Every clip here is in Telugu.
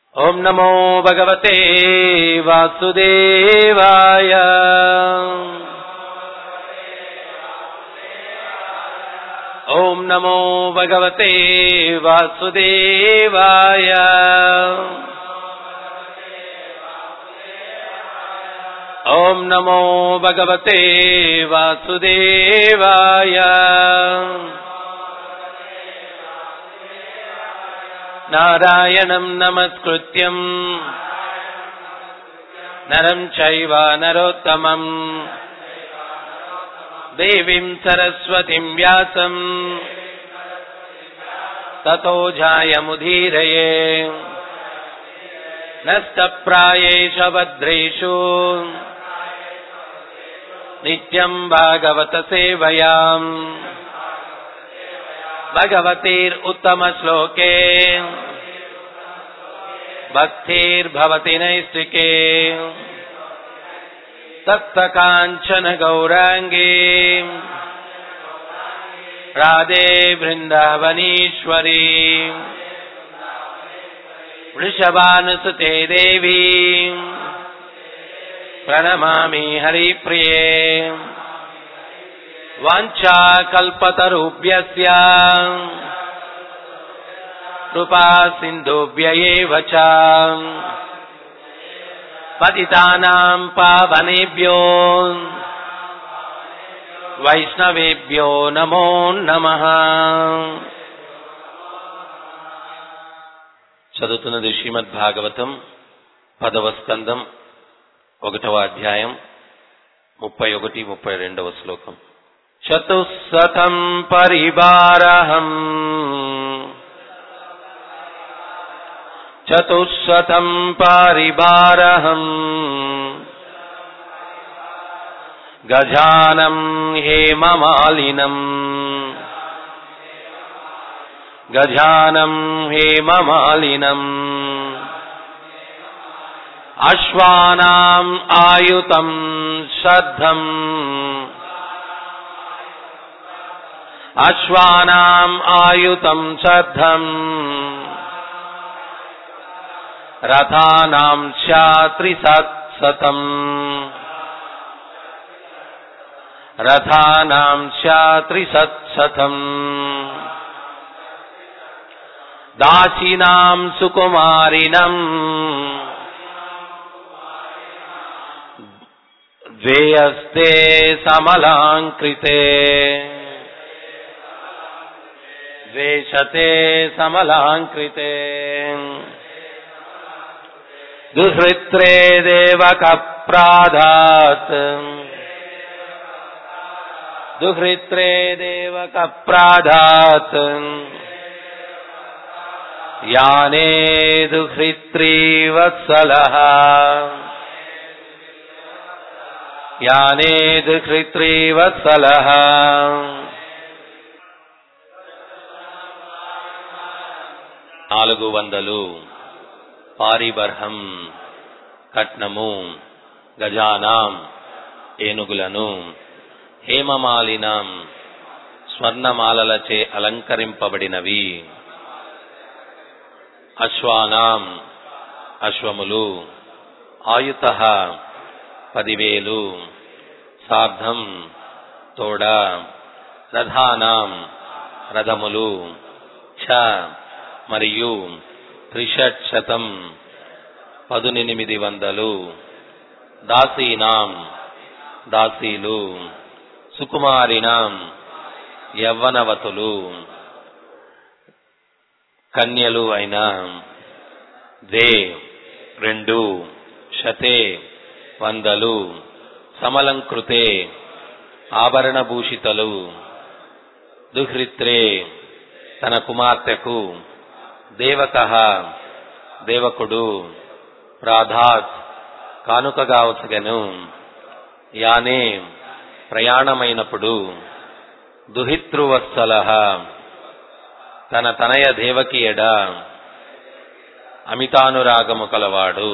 ఓం నమో భగవతే వాసుదేవాయ. ఓం నమో భగవతే వాసుదేవాయ. ఓం నమో భగవతే వాసుదేవాయ. నారాయణం నమస్కృత్యం నరం చైవ నరోత్తమం దేవీం సరస్వతిం వ్యాసం తతో జాయముదీరయే. నష్టప్రాయేషు భద్రేషు నిత్యం భాగవత సేవయాం. భగవతీరుత్తమ శ్లోకే భక్తిర్భవతి నైష్టికే. తప్త కాంచన గౌరాంగీ రాధే బృందావనీశ్వరీ. వృషభానుసుతే దేవీ ప్రణమామి హరిప్రియే. వాంఛాకల్పతరుభ్యస్య కృపా సింధుభ్య ఏవ చ. పతితానాం పావనేభ్యో వైష్ణవేభ్యో నమో నమః. చదువుతున్నది శ్రీమద్ భాగవతం 10వ స్కందం 1వ అధ్యాయం 31-32వ శ్లోకం. చతుస్సతం పరివారహం చతుస్సతం పరివారహం గజానం హేమమాలినం గజానం హేమమాలినం. అశ్వానాం ఆయుతం శ్రద్ధం అశ్వానాం ఆయుతం శ్రద్ధం. రథానాం త్రిశతం రథానాం త్రిశతం. దాసీనాం సుకుమారిణం ద్వేయస్తే సమలాంకృతే ద్వేషతే సమలాంకృతే. దుహృత్రే దేవక ప్రాదాత్ దుహృత్రే దేవక ప్రాదాత్. యానే దుహృత్రీ వత్సలః యానే దుహృత్రీ వత్సలః. నాలుగు వందలు పారిబర్హం కట్నము. గజానాం ఏనుగులను. హేమమాలినాం స్వర్ణమాలలచే అలంకరింపబడినవి. అశ్వానాం అశ్వములు. ఆయుతః 10,000 సార్ధం తోడ. రథానాం రథములు. చ మరియు 300 1800. దాసీనాం దాసీలు. సుకుమారినాం యవ్వనవతులు కన్యలు అయిన. దే 2 శతే 100. సమలంకృతే ఆభరణభూషితలు. దుహృత్రే తన కుమార్తెకు. దేవకః దేవకుడు. ప్రాధాత్ కానుకగా వసగెను. యానే ప్రయాణమైనప్పుడు. దుహితృవత్సలః తన తనయ దేవకి ఎడ అమితానురాగము కలవాడు.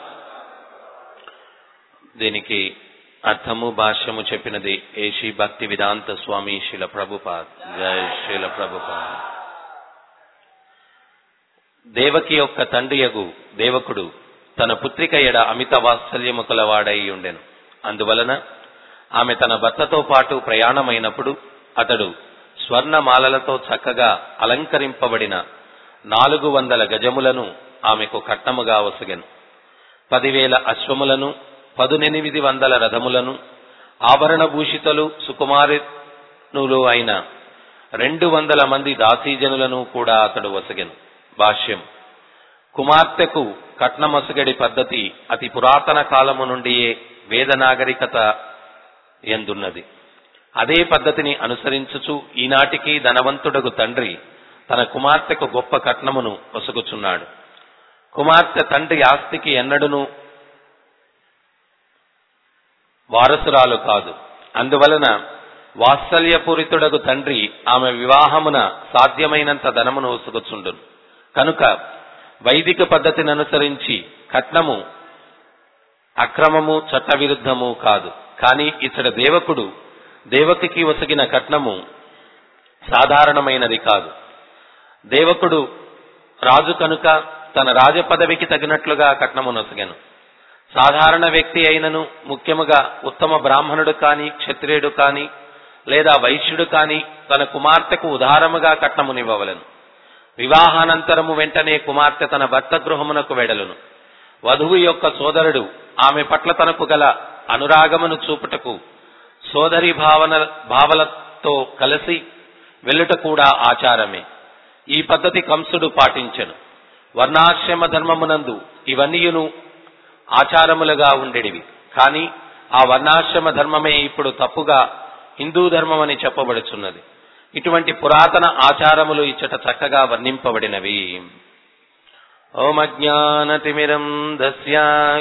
దీనికి అర్థము భాష్యము చెప్పినది ఏషి భక్తి వేదాంత స్వామి శ్రీల ప్రభుపాద్. జై శ్రీల ప్రభుపాద్. దేవకి యొక్క తండ్రియగు దేవకుడు తన పుత్రిక ఎడ అమిత వాత్సల్యము కలవాడై ఉండెను. అందువలన ఆమె తన భర్తతో పాటు ప్రయాణమైనప్పుడు అతడు స్వర్ణమాలలతో చక్కగా అలంకరింపబడిన 400 గజములను ఆమెకు కట్నముగా ఒసగెను. 10,000 అశ్వములను, 1800 రథములను, ఆభరణభూషితలు సుకుమారులు అయిన 200 మంది దాసీజనులను కూడా అతడు ఒసగెను. భాష్యం: కుమార్తెకు కట్నమొసగడి పద్ధతి అతి పురాతన కాలము నుండియే వేద నాగరికత యందున్నది. అదే పద్ధతిని అనుసరించుచు ఈనాటికి ధనవంతుడగు తండ్రి తన కుమార్తెకు గొప్ప కట్నమును ఒసగుచున్నాడు. కుమార్తె తండ్రి ఆస్తికి ఎన్నడూను వారసురాలు కాదు. అందువలన వాత్సల్యపూరితుడగు తండ్రి ఆమె వివాహమున సాధ్యమైనంత ధనమును ఒసగుచుండును. కనుక వైదిక పద్ధతిని అనుసరించి కట్నము అక్రమము, చట్టవిరుద్ధము కాదు. కానీ ఇతడ దేవకుడు దేవకికి ఒసగిన కట్నము సాధారణమైనది కాదు. దేవకుడు రాజు కనుక తన రాజపదవికి తగినట్లుగా కట్నమునొసగెను. సాధారణ వ్యక్తి అయినను, ముఖ్యముగా ఉత్తమ బ్రాహ్మణుడు కాని, క్షత్రియుడు కాని లేదా వైశ్యుడు కాని తన కుమార్తెకు ఉదారముగా కట్నమునివ్వవలెను. వివాహానంతరము వెంటనే కుమార్తె తన భర్త గృహమునకు వెడలును. వధువు యొక్క సోదరుడు ఆమె పట్ల తనకు గల అనురాగమును చూపుటకు సోదరి భావలతో కలిసి వెళ్ళుట కూడా ఆచారమే. ఈ పద్ధతి కంసుడు పాటించెను. వర్ణాశ్రమ ధర్మమునందు ఇవన్నీయును ఆచారములుగా ఉండేటివి. కానీ ఆ వర్ణాశ్రమ ధర్మమే ఇప్పుడు తప్పుగా హిందూ ధర్మమని చెప్పబడుచున్నది. ఇటువంటి పురాతన ఆచారములు ఇచ్చట చక్కగా వర్ణింపబడినవి. ఓం అజ్ఞానతిమిరం దస్య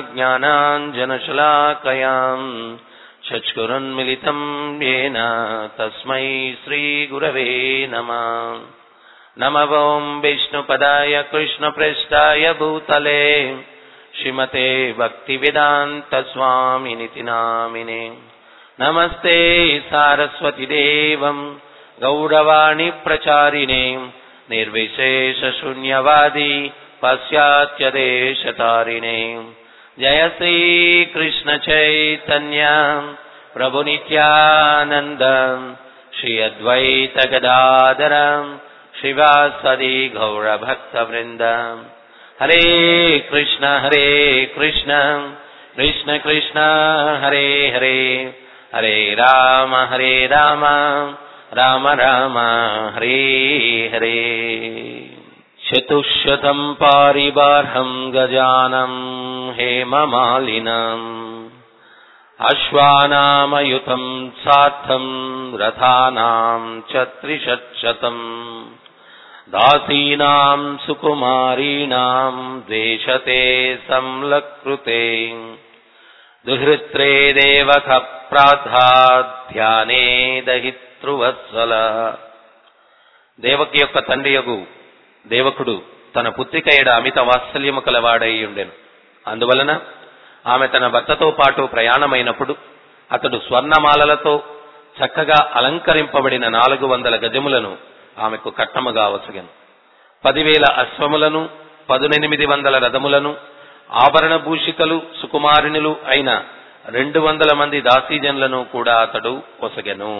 జ్ఞానాంజనశలాకయాం చక్షురున్మిలితం యేన తస్మై శ్రీగురవే నమః. నమః ఓం విష్ణుపదాయ కృష్ణప్రేష్ఠాయ భూతలే శ్రీమతే భక్తివేదాంత స్వామినితి నామినే. నమస్తే సారస్వతీదేవం గౌరవాణి ప్రచారిణే నిర్విశేష శూన్యవాది పాశ్చాత్యదేశతారిణే. జయ శ్రీ కృష్ణ చైతన్య ప్రభు నిత్యానంద శ్రీ అద్వైత గదాధర శ్రీవాసది గౌర భక్త వృంద. హరే కృష్ణ కృష్ణ కృష్ణ హరే హరే, హరే రామ రామ రామ హరే హరే. చతుశ్శతం పారిబార్హం గజానం హేమమాలినం అశ్వానామయుతం సార్థం రథానాం చ 300 దాసీనాం సుకుమారీణాం ద్వేషతే సంలకృతే దుహృత్రే దేవక ప్రాధాధ్యానే దహితృవత్సల. దేవకి యొక్క తండ్రియగు దేవకుడు తన పుత్రిక ఎడ అమిత వాత్సల్యము కలవాడై ఉండెను. అందువలన ఆమె తన భర్తతో పాటు ప్రయాణమైనప్పుడు అతడు స్వర్ణమాలలతో చక్కగా అలంకరింపబడిన 400 గజములను ఆమెకు కట్నముగా ఒసగెను. 10,000 అశ్వములను, 1800 రథములను, ఆభరణ భూషితలు సుకుమారిణులు అయిన 200 మంది దాసీజనులను కూడా అతడు ఒసగెను.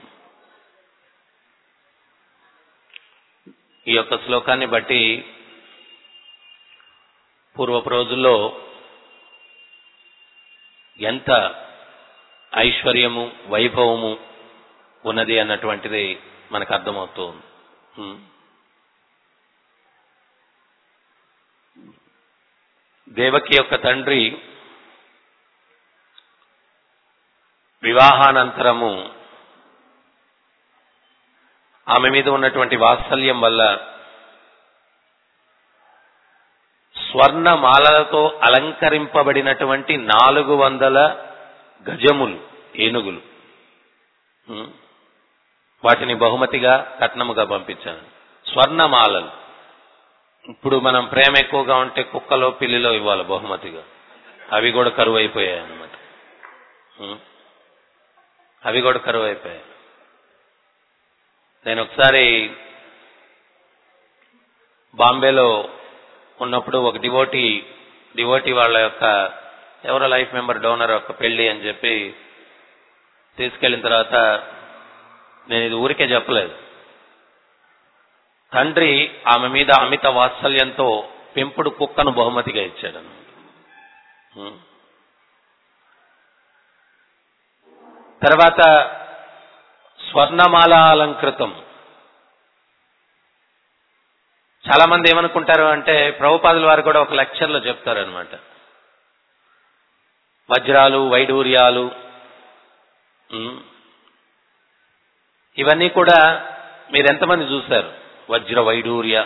ఈ యొక్క శ్లోకాన్ని బట్టి పూర్వపు రోజుల్లో ఎంత ఐశ్వర్యము, వైభవము ఉన్నది అన్నటువంటిది మనకు అర్థమవుతుంది. దేవకి యొక్క తండ్రి వివాహానంతరము ఆమె మీద ఉన్నటువంటి వాత్సల్యం వల్ల స్వర్ణమాలలతో అలంకరింపబడినటువంటి 400 గజములు, ఏనుగులు, వాటిని బహుమతిగా కట్నముగా పంపించాను. స్వర్ణమాలలు. ఇప్పుడు మనం ప్రేమ ఎక్కువగా ఉంటే కుక్కలో పిల్లిలో ఇవ్వాలి బహుమతిగా. అవి కూడా కరువు అయిపోయాయి అన్నమాట. అవి కూడా కరువు అయిపోయాయి. నేను ఒకసారి బాంబేలో ఉన్నప్పుడు ఒక డివోటీ వాళ్ళ యొక్క ఎవరో లైఫ్ మెంబర్ డోనర్ యొక్క పెళ్లి అని చెప్పి తీసుకెళ్లిన తర్వాత నేను ఇది ఊరికే చెప్పలేదు. తండ్రి ఆమె మీద అమిత వాత్సల్యంతో పెంపుడు కుక్కను బహుమతిగా ఇచ్చాడు. తర్వాత స్వర్ణమాలాలంకృతం. చాలా మంది ఏమనుకుంటారు అంటే ప్రభుపాదుల వారు కూడా ఒక లెక్చర్లో చెప్తారనమాట. వజ్రాలు, వైడూర్యాలు ఇవన్నీ కూడా మీరు ఎంతమంది చూశారు? వజ్ర, వైడూర్య,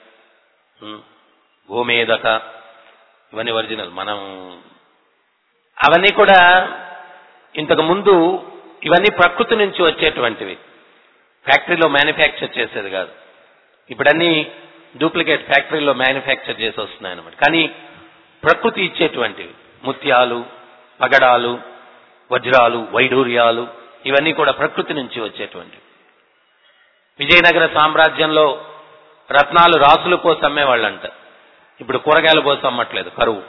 గోమేదక ఇవన్నీ ఒరిజినల్. మనం అవన్నీ కూడా ఇంతకు ముందు ఇవన్నీ ప్రకృతి నుంచి వచ్చేటువంటివి, ఫ్యాక్టరీలో మ్యానుఫ్యాక్చర్ చేసేది కాదు. ఇప్పుడన్నీ డూప్లికేట్ ఫ్యాక్టరీలో మ్యానుఫ్యాక్చర్ చేసి వస్తున్నాయి అన్నమాట. కానీ ప్రకృతి ఇచ్చేటువంటివి ముత్యాలు, పగడాలు, వజ్రాలు, వైడూర్యాలు ఇవన్నీ కూడా ప్రకృతి నుంచి వచ్చేటువంటివి. విజయనగర సామ్రాజ్యంలో రత్నాలు రాసులు పోసి అమ్మేవాళ్ళంట. ఇప్పుడు కూరగాయలు పోసి అమ్మట్లేదు, కరువు.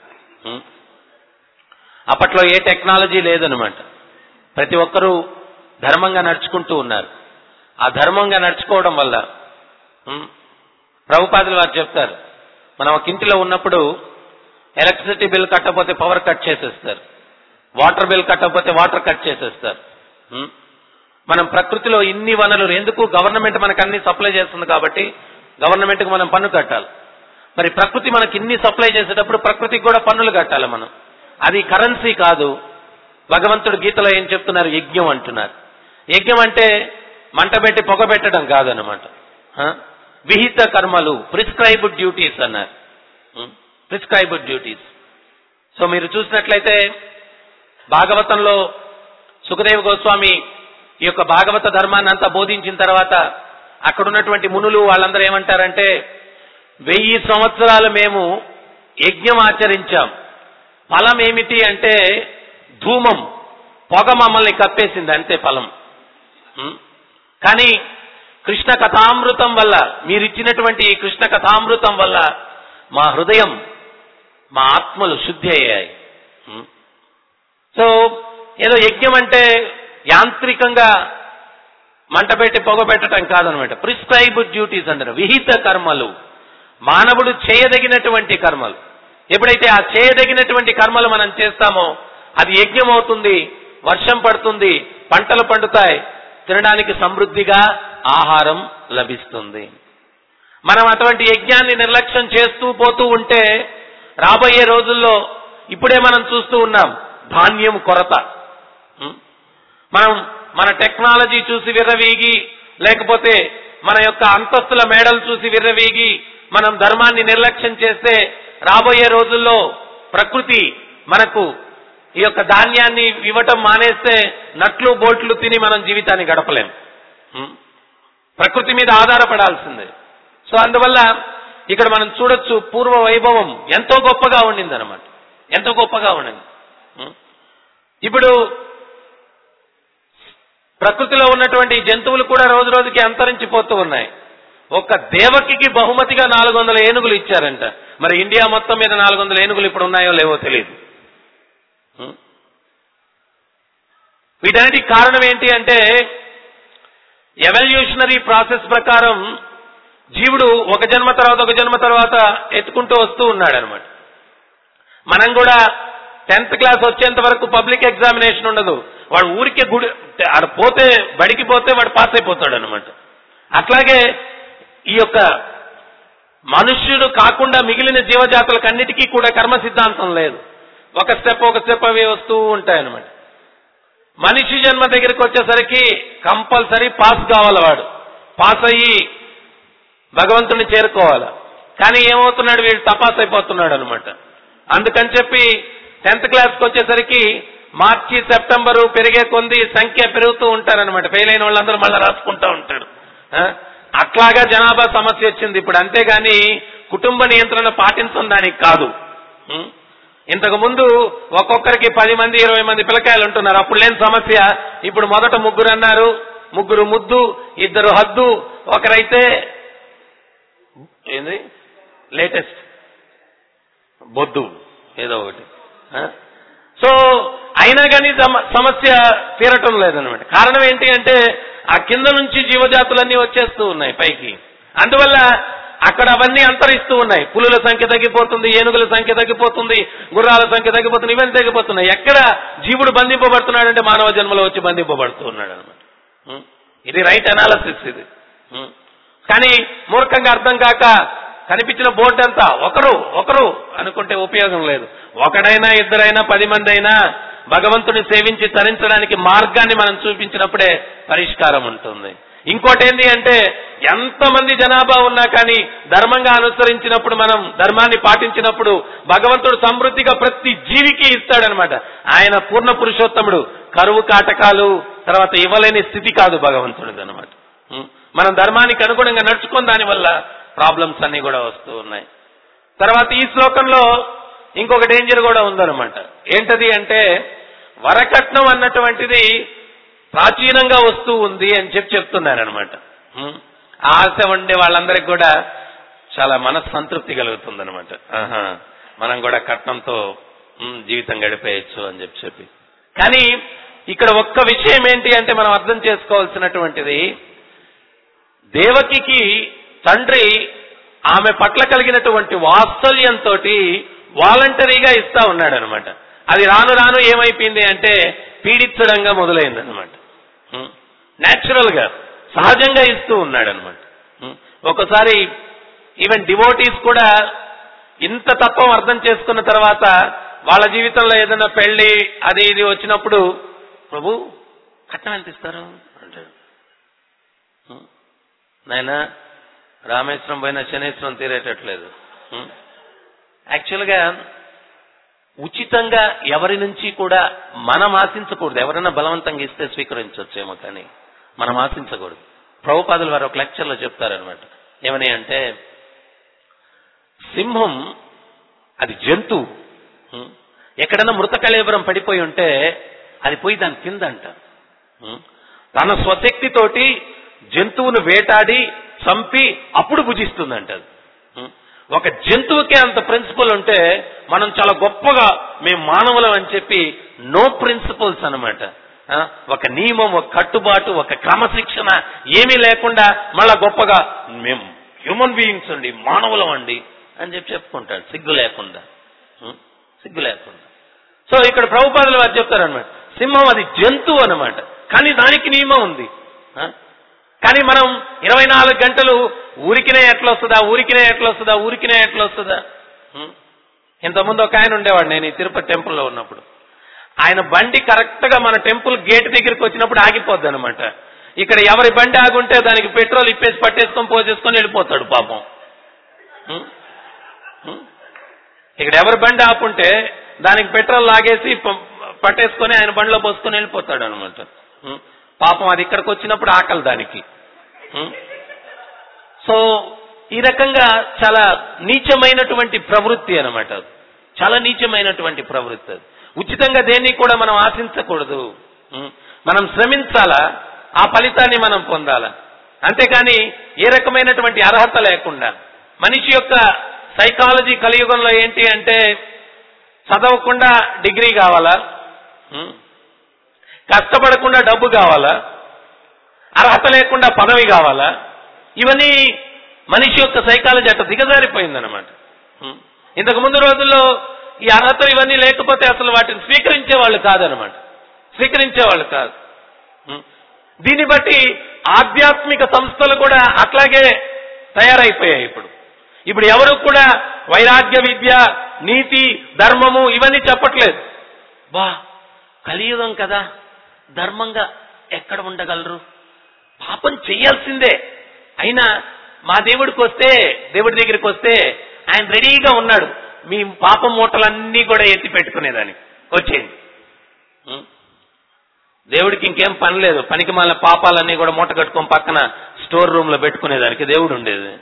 అప్పట్లో ఏ టెక్నాలజీ లేదనమాట. ప్రతి ఒక్కరూ ధర్మంగా నడుచుకుంటూ ఉన్నారు. ఆ ధర్మంగా నడుచుకోవడం వల్ల ప్రభుపాదులు వారు చెప్తారు, మనం ఒక ఇంటిలో ఉన్నప్పుడు ఎలక్ట్రిసిటీ బిల్ కట్టకపోతే పవర్ కట్ చేసేస్తారు, వాటర్ బిల్ కట్టకపోతే వాటర్ కట్ చేసేస్తారు. మనం ప్రకృతిలో ఇన్ని వనరులు ఎందుకు? గవర్నమెంట్ మనకు అన్ని సప్లై చేస్తుంది కాబట్టి గవర్నమెంట్కి మనం పన్ను కట్టాలి. మరి ప్రకృతి మనకి ఇన్ని సప్లై చేసేటప్పుడు ప్రకృతికి కూడా పన్నులు కట్టాలి మనం. అది కరెన్సీ కాదు. భగవంతుడు గీతలో ఏం చెప్తున్నారు? యజ్ఞం అంటున్నారు. యజ్ఞం అంటే మంట పెట్టి పొగ పెట్టడం కాదనమాట. విహిత కర్మలు, ప్రిస్క్రైబ్డ్ డ్యూటీస్ అన్నారు. Prescribed duties. సో మీరు చూసినట్లయితే భాగవతంలో సుఖదేవ గోస్వామి ఈ యొక్క భాగవత ధర్మాన్ని అంతా బోధించిన తర్వాత అక్కడ ఉన్నటువంటి మునులు వాళ్ళందరూ ఏమంటారంటే, 1000 సంవత్సరాలు మేము యజ్ఞం ఆచరించాం, ఫలం ఏమిటి అంటే ధూమం, పొగ మమ్మల్ని కప్పేసింది, అంతే ఫలం. కానీ కృష్ణ కథామృతం వల్ల, మీరిచ్చినటువంటి కృష్ణ కథామృతం వల్ల మా హృదయం, మా ఆత్మలు శుద్ధి అయ్యాయి. సో ఏదో యజ్ఞం అంటే యాంత్రికంగా మంట పెట్టి పొగ పెట్టడం కాదనమాట. ప్రిస్క్రైబ్డ్ డ్యూటీస్ అంటారు, విహిత కర్మలు, మానవుడు చేయదగినటువంటి కర్మలు. ఎప్పుడైతే ఆ చేయదగినటువంటి కర్మలు మనం చేస్తామో అది యజ్ఞం అవుతుంది, వర్షం పడుతుంది, పంటలు పండుతాయి, తినడానికి సమృద్ధిగా ఆహారం లభిస్తుంది. మనం అటువంటి యజ్ఞాన్ని నిర్లక్ష్యం చేస్తూ పోతూ ఉంటే రాబోయే రోజుల్లో ఇప్పుడే మనం చూస్తూ ఉన్నాం ధాన్యం కొరత. మనం మన టెక్నాలజీ చూసి విర్రవీగి, లేకపోతే మన యొక్క అంతస్తుల మేడలు చూసి విర్రవీగి మనం ధర్మాన్ని నిర్లక్ష్యం చేస్తే రాబోయే రోజుల్లో ప్రకృతి మనకు ఈ యొక్క ధాన్యాన్ని ఇవ్వటం మానేస్తే నట్లు బోట్లు తిని మనం జీవితాన్ని గడపలేం. ప్రకృతి మీద ఆధారపడాల్సిందే. సో అందువల్ల ఇక్కడ మనం చూడొచ్చు పూర్వ వైభవం ఎంతో గొప్పగా ఉండింది అనమాట, ఎంతో గొప్పగా ఉండింది. ఇప్పుడు ప్రకృతిలో ఉన్నటువంటి జంతువులు కూడా రోజు రోజుకి అంతరించిపోతూ ఉన్నాయి. ఒక్క దేవకికి బహుమతిగా 400 ఏనుగులు ఇచ్చారంట. మరి ఇండియా మొత్తం మీద 400 ఏనుగులు ఇప్పుడు ఉన్నాయో లేవో తెలియదు. వీటన్నిటికి కారణం ఏంటి అంటే ఎవల్యూషనరీ ప్రాసెస్ ప్రకారం జీవుడు ఒక జన్మ తర్వాత ఎత్తుకుంటూ వస్తూ ఉన్నాడు అనమాట. మనం కూడా 10th క్లాస్ వచ్చేంత వరకు పబ్లిక్ ఎగ్జామినేషన్ ఉండదు. వాడు ఊరికే పోతే బడికి పోతే వాడు పాస్ అయిపోతాడు అనమాట. అట్లాగే ఈ యొక్క మనుష్యుడు కాకుండా మిగిలిన జీవజాతులకు అన్నిటికీ కూడా కర్మ సిద్ధాంతం లేదు. ఒక స్టెప్ అవి వస్తూ ఉంటాయన్నమాట. మనిషి జన్మ దగ్గరికి వచ్చేసరికి కంపల్సరీ పాస్ కావాలి, వాడు పాస్ అయ్యి భగవంతుని చేరుకోవాలి. కానీ ఏమవుతున్నాడు, వీడు తపాస్ అయిపోతున్నాడు అనమాట. అందుకని చెప్పి 10th క్లాస్కి వచ్చేసరికి మార్చి సెప్టెంబరు పెరిగే కొంది సంఖ్య పెరుగుతూ ఉంటారనమాట. ఫెయిల్ అయిన వాళ్ళందరూ మళ్ళీ రాసుకుంటూ ఉంటాడు. అట్లాగా జనాభా సమస్య వచ్చింది ఇప్పుడు. అంతేగాని కుటుంబ నియంత్రణ పాటించడం దానికి కాదు. ఇంతకు ముందు ఒక్కొక్కరికి 10 మంది 20 మంది పిల్లకాయలు ఉంటున్నారు, అప్పుడు లేని సమస్య. ఇప్పుడు మొదట 3 అన్నారు, 3 ముద్దు, 2 హద్దు, ఒకరైతే ఏంది లేటెస్ట్ బొద్దు ఏదో ఒకటి. సో అయినా కానీ సమస్య తీరటం లేదనమాట. కారణం ఏంటి అంటే ఆ కింద నుంచి జీవజాతులన్నీ వచ్చేస్తూ ఉన్నాయి పైకి. అందువల్ల అక్కడ అవన్నీ అంతరిస్తూ ఉన్నాయి. పులుల సంఖ్య తగ్గిపోతుంది, ఏనుగుల సంఖ్య తగ్గిపోతుంది, గుర్రాల సంఖ్య తగ్గిపోతుంది, ఇవన్నీ తగ్గిపోతున్నాయి. ఎక్కడ జీవుడు బంధింపబడుతున్నాడంటే మానవ జన్మలో వచ్చి బంధింపబడుతూ ఉన్నాడు అనమాట. ఇది రైట్ అనాలసిస్ ఇది. కానీ మూర్ఖంగా అర్థం కాక కనిపించిన బోర్డు అంతా ఒకరు అనుకుంటే ఉపయోగం లేదు. ఒకడైనా ఇద్దరైనా 10 మంది అయినా భగవంతుని సేవించి తరించడానికి మార్గాన్ని మనం చూపించినప్పుడే పరిష్కారం ఉంటుంది. ఇంకోటి ఏంటి అంటే ఎంతమంది జనాభా ఉన్నా కానీ ధర్మంగా అనుసరించినప్పుడు, మనం ధర్మాన్ని పాటించినప్పుడు భగవంతుడు సమృద్ధిగా ప్రతి జీవికి ఇస్తాడనమాట. ఆయన పూర్ణ పురుషోత్తముడు. కరువు కాటకాలు తర్వాత ఇవ్వలేని స్థితి కాదు భగవంతుడిది అనమాట. మనం ధర్మానికి అనుగుణంగా నడుచుకున్న దాని వల్ల ప్రాబ్లమ్స్ అన్ని కూడా వస్తూ ఉన్నాయి. తర్వాత ఈ శ్లోకంలో ఇంకొక డేంజర్ కూడా ఉందన్నమాట. ఏంటది అంటే వరకట్నం అన్నటువంటిది ప్రాచీనంగా వస్తూ ఉంది అని చెప్తున్నారనమాట. ఆశ ఉండే వాళ్ళందరికీ కూడా చాలా మనస్సంతృప్తి కలుగుతుందనమాట. మనం కూడా కట్నంతో జీవితం గడిపేయచ్చు అని చెప్పి. కానీ ఇక్కడ ఒక్క విషయం ఏంటి అంటే మనం అర్థం చేసుకోవాల్సినటువంటిది, దేవకికి తండ్రి ఆమె పట్ల కలిగినటువంటి వాత్సల్యంతో వాలంటరీగా ఇస్తా ఉన్నాడు అనమాట. అది రాను రాను ఏమైపోయింది అంటే పీడించడంగా మొదలైందనమాట. న్యాచురల్ గా సహజంగా ఇస్తూ ఉన్నాడు అనమాట. ఒకసారి ఈవెన్ డివోటీస్ కూడా ఇంత తత్వం అర్థం చేసుకున్న తర్వాత వాళ్ళ జీవితంలో ఏదైనా పెళ్లి అది ఇది వచ్చినప్పుడు, ప్రభు కట్నం ఎంత ఇస్తారు అంటాడు. నాయనా రామేశ్వరం పోయినా శనేశ్వరం తీరేటట్లేదు. యాక్చువల్గా ఉచితంగా ఎవరి నుంచి కూడా మనం ఆశించకూడదు. ఎవరైనా బలవంతంగా ఇస్తే స్వీకరించవచ్చేమో, కానీ మనం ఆశించకూడదు. ప్రభుపాదులు వారు ఒక లెక్చర్లో చెప్తారనమాట. ఏమని అంటే సింహం అది జంతువు. ఎక్కడన్నా మృత కళేబరం పడిపోయి ఉంటే అది పోయి దాని కింద అంట తన స్వశక్తితోటి జంతువును వేటాడి చంపి అప్పుడు భుజిస్తుందంట. ఒక జంతువుకే అంత ప్రిన్సిపల్ ఉంటే మనం చాలా గొప్పగా మేము మానవులం అని చెప్పి నో ప్రిన్సిపల్స్ అనమాట. ఒక నియమం, ఒక కట్టుబాటు, ఒక క్రమశిక్షణ ఏమీ లేకుండా మళ్ళా గొప్పగా మేము హ్యూమన్ బీయింగ్స్ అండి, మానవులం అండి అని చెప్పుకుంటాడు సిగ్గు లేకుండా. సో ఇక్కడ ప్రభుపాదులు వారు చెప్తారనమాట, సింహం అది జంతువు అనమాట, కానీ దానికి నియమం ఉంది. కానీ మనం 24 గంటలు ఊరికినే ఎట్లా వస్తుందా. ఇంతకుముందు ఒక ఆయన ఉండేవాడు, నేను ఈ తిరుపతి టెంపుల్లో ఉన్నప్పుడు. ఆయన బండి కరెక్ట్ గా మన టెంపుల్ గేట్ దగ్గరికి వచ్చినప్పుడు ఆగిపోద్ది అనమాట. ఇక్కడ ఎవరి బండి ఆగుంటే దానికి పెట్రోల్ ఇప్పేసి పట్టేసుకొని పోసేసుకొని వెళ్ళిపోతాడు పాపం. ఇక్కడ ఎవరి బండి ఆపుంటే దానికి పెట్రోల్ లాగేసి పట్టేసుకొని ఆయన బండిలో పోసుకొని వెళ్ళిపోతాడు అనమాట. పాపం అది ఇక్కడికి వచ్చినప్పుడు ఆకలి దానికి. సో ఈ రకంగా చాలా నీచమైనటువంటి ప్రవృత్తి అనమాట. చాలా నీచమైనటువంటి ప్రవృత్తి. ఉచితంగా దేన్ని కూడా మనం ఆశించకూడదు. మనం శ్రమించాలా, ఆ ఫలితాన్ని మనం పొందాలా. అంతేకాని ఏ రకమైనటువంటి అర్హత లేకుండా. మనిషి యొక్క సైకాలజీ కలియుగంలో ఏంటి అంటే చదవకుండా డిగ్రీ కావాలా, కష్టపడకుండా డబ్బు కావాలా, అర్హత లేకుండా పదవి కావాలా. ఇవన్నీ మనిషి యొక్క సైకాలజీ అట్లా దిగజారిపోయిందనమాట. ఇంతకు ముందు రోజుల్లో ఈ అర్హతలు ఇవన్నీ లేకపోతే అసలు వాటిని స్వీకరించేవాళ్ళు కాదనమాట. దీన్ని బట్టి ఆధ్యాత్మిక సంస్థలు కూడా అట్లాగే తయారైపోయాయి. ఇప్పుడు ఎవరు కూడా వైరాగ్య విద్య, నీతి, ధర్మము ఇవన్నీ చెప్పట్లేదు. కలియుగం కదా, ధర్మంగా ఎక్కడ ఉండగలరు, పాపం చెయ్యాల్సిందే. అయినా మా దేవుడి దగ్గరికి వస్తే ఆయన రెడీగా ఉన్నాడు మీ పాపం మూటలన్నీ కూడా ఎత్తి పెట్టుకునేదానికి వచ్చేయండి. దేవుడికి ఇంకేం పని లేదు, పనికి మాలిన పాపాలన్నీ కూడా మూట కట్టుకొని పక్కన స్టోర్ రూమ్ లో పెట్టుకునేదానికి దేవుడు ఉండేది.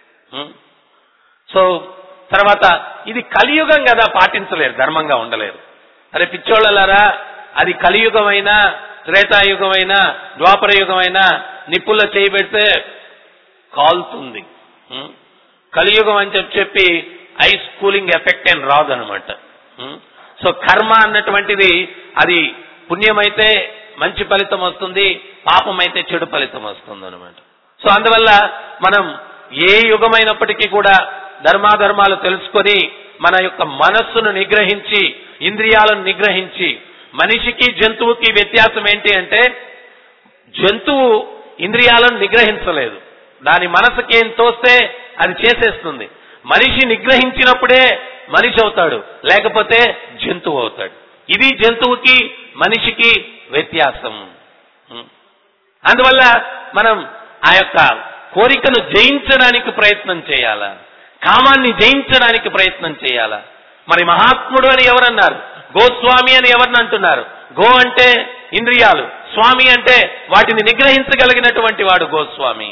సో తర్వాత ఇది కలియుగం కదా, పాటించలేరు, ధర్మంగా ఉండలేరు. అరే పిచ్చోళ్ళలారా, అది కలియుగమైనా త్రేతాయుగమైనా ద్వాపర యుగమైనా నిప్పుల్లో చేయి పెడితే కాలుతుంది. కలియుగం అని చెప్పి ఐస్ కూలింగ్ ఎఫెక్ట్ అని రాదు అనమాట. సో కర్మ అన్నటువంటిది అది పుణ్యమైతే మంచి ఫలితం వస్తుంది, పాపం అయితే చెడు ఫలితం వస్తుంది అనమాట. సో అందువల్ల మనం ఏ యుగమైనప్పటికీ కూడా ధర్మాధర్మాలు తెలుసుకొని మన యొక్క మనస్సును నిగ్రహించి, ఇంద్రియాలను నిగ్రహించి, మనిషికి జంతువుకి వ్యత్యాసం ఏంటి అంటే, జంతువు ఇంద్రియాలను నిగ్రహించలేదు, దాని మనసుకి ఏం తోస్తే అది చేసేస్తుంది. మనిషి నిగ్రహించినప్పుడే మనిషి అవుతాడు, లేకపోతే జంతువు అవుతాడు. ఇది జంతువుకి మనిషికి వ్యత్యాసం. అందువల్ల మనం ఆ యొక్క కోరికను జయించడానికి ప్రయత్నం చేయాలా, కామాన్ని జయించడానికి ప్రయత్నం చేయాలా. మరి మహాత్ముడు అని ఎవరన్నారు? గోస్వామి అని ఎవరిని అంటున్నారు? గో అంటే ఇంద్రియాలు, స్వామి అంటే వాటిని నిగ్రహించగలిగినటువంటి వాడు గోస్వామి.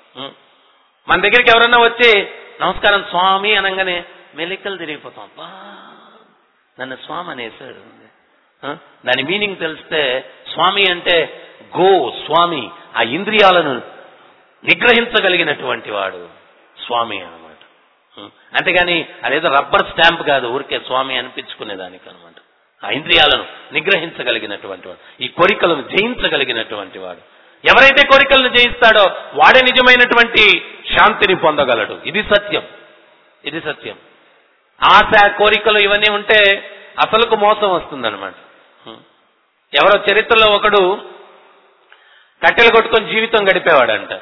మన దగ్గరికి ఎవరన్నా వచ్చి నమస్కారం స్వామి అనగానే మెలికలు తిరిగిపోతాం. నన్ను స్వామి అనేసాడు. దాని మీనింగ్ తెలిస్తే స్వామి అంటే గో స్వామి, ఆ ఇంద్రియాలను నిగ్రహించగలిగినటువంటి వాడు స్వామి అన్నమాట. అంతేగాని అదేదో రబ్బర్ స్టాంప్ కాదు, ఊరికే స్వామి అనిపించుకునేదానికి అనమాట. ఆ ఇంద్రియాలను నిగ్రహించగలిగినటువంటి వాడు, ఈ కోరికలను జయించగలిగినటువంటి వాడు. ఎవరైతే కోరికలను జయిస్తాడో వాడే నిజమైనటువంటి శాంతిని పొందగలడు. ఇది సత్యం, ఇది సత్యం. ఆశ, కోరికలు ఇవన్నీ ఉంటే అసలుకు మోసం వస్తుందన్నమాట. ఎవరో చరిత్రలో ఒకడు కట్టెలు కొట్టుకొని జీవితం గడిపేవాడంట.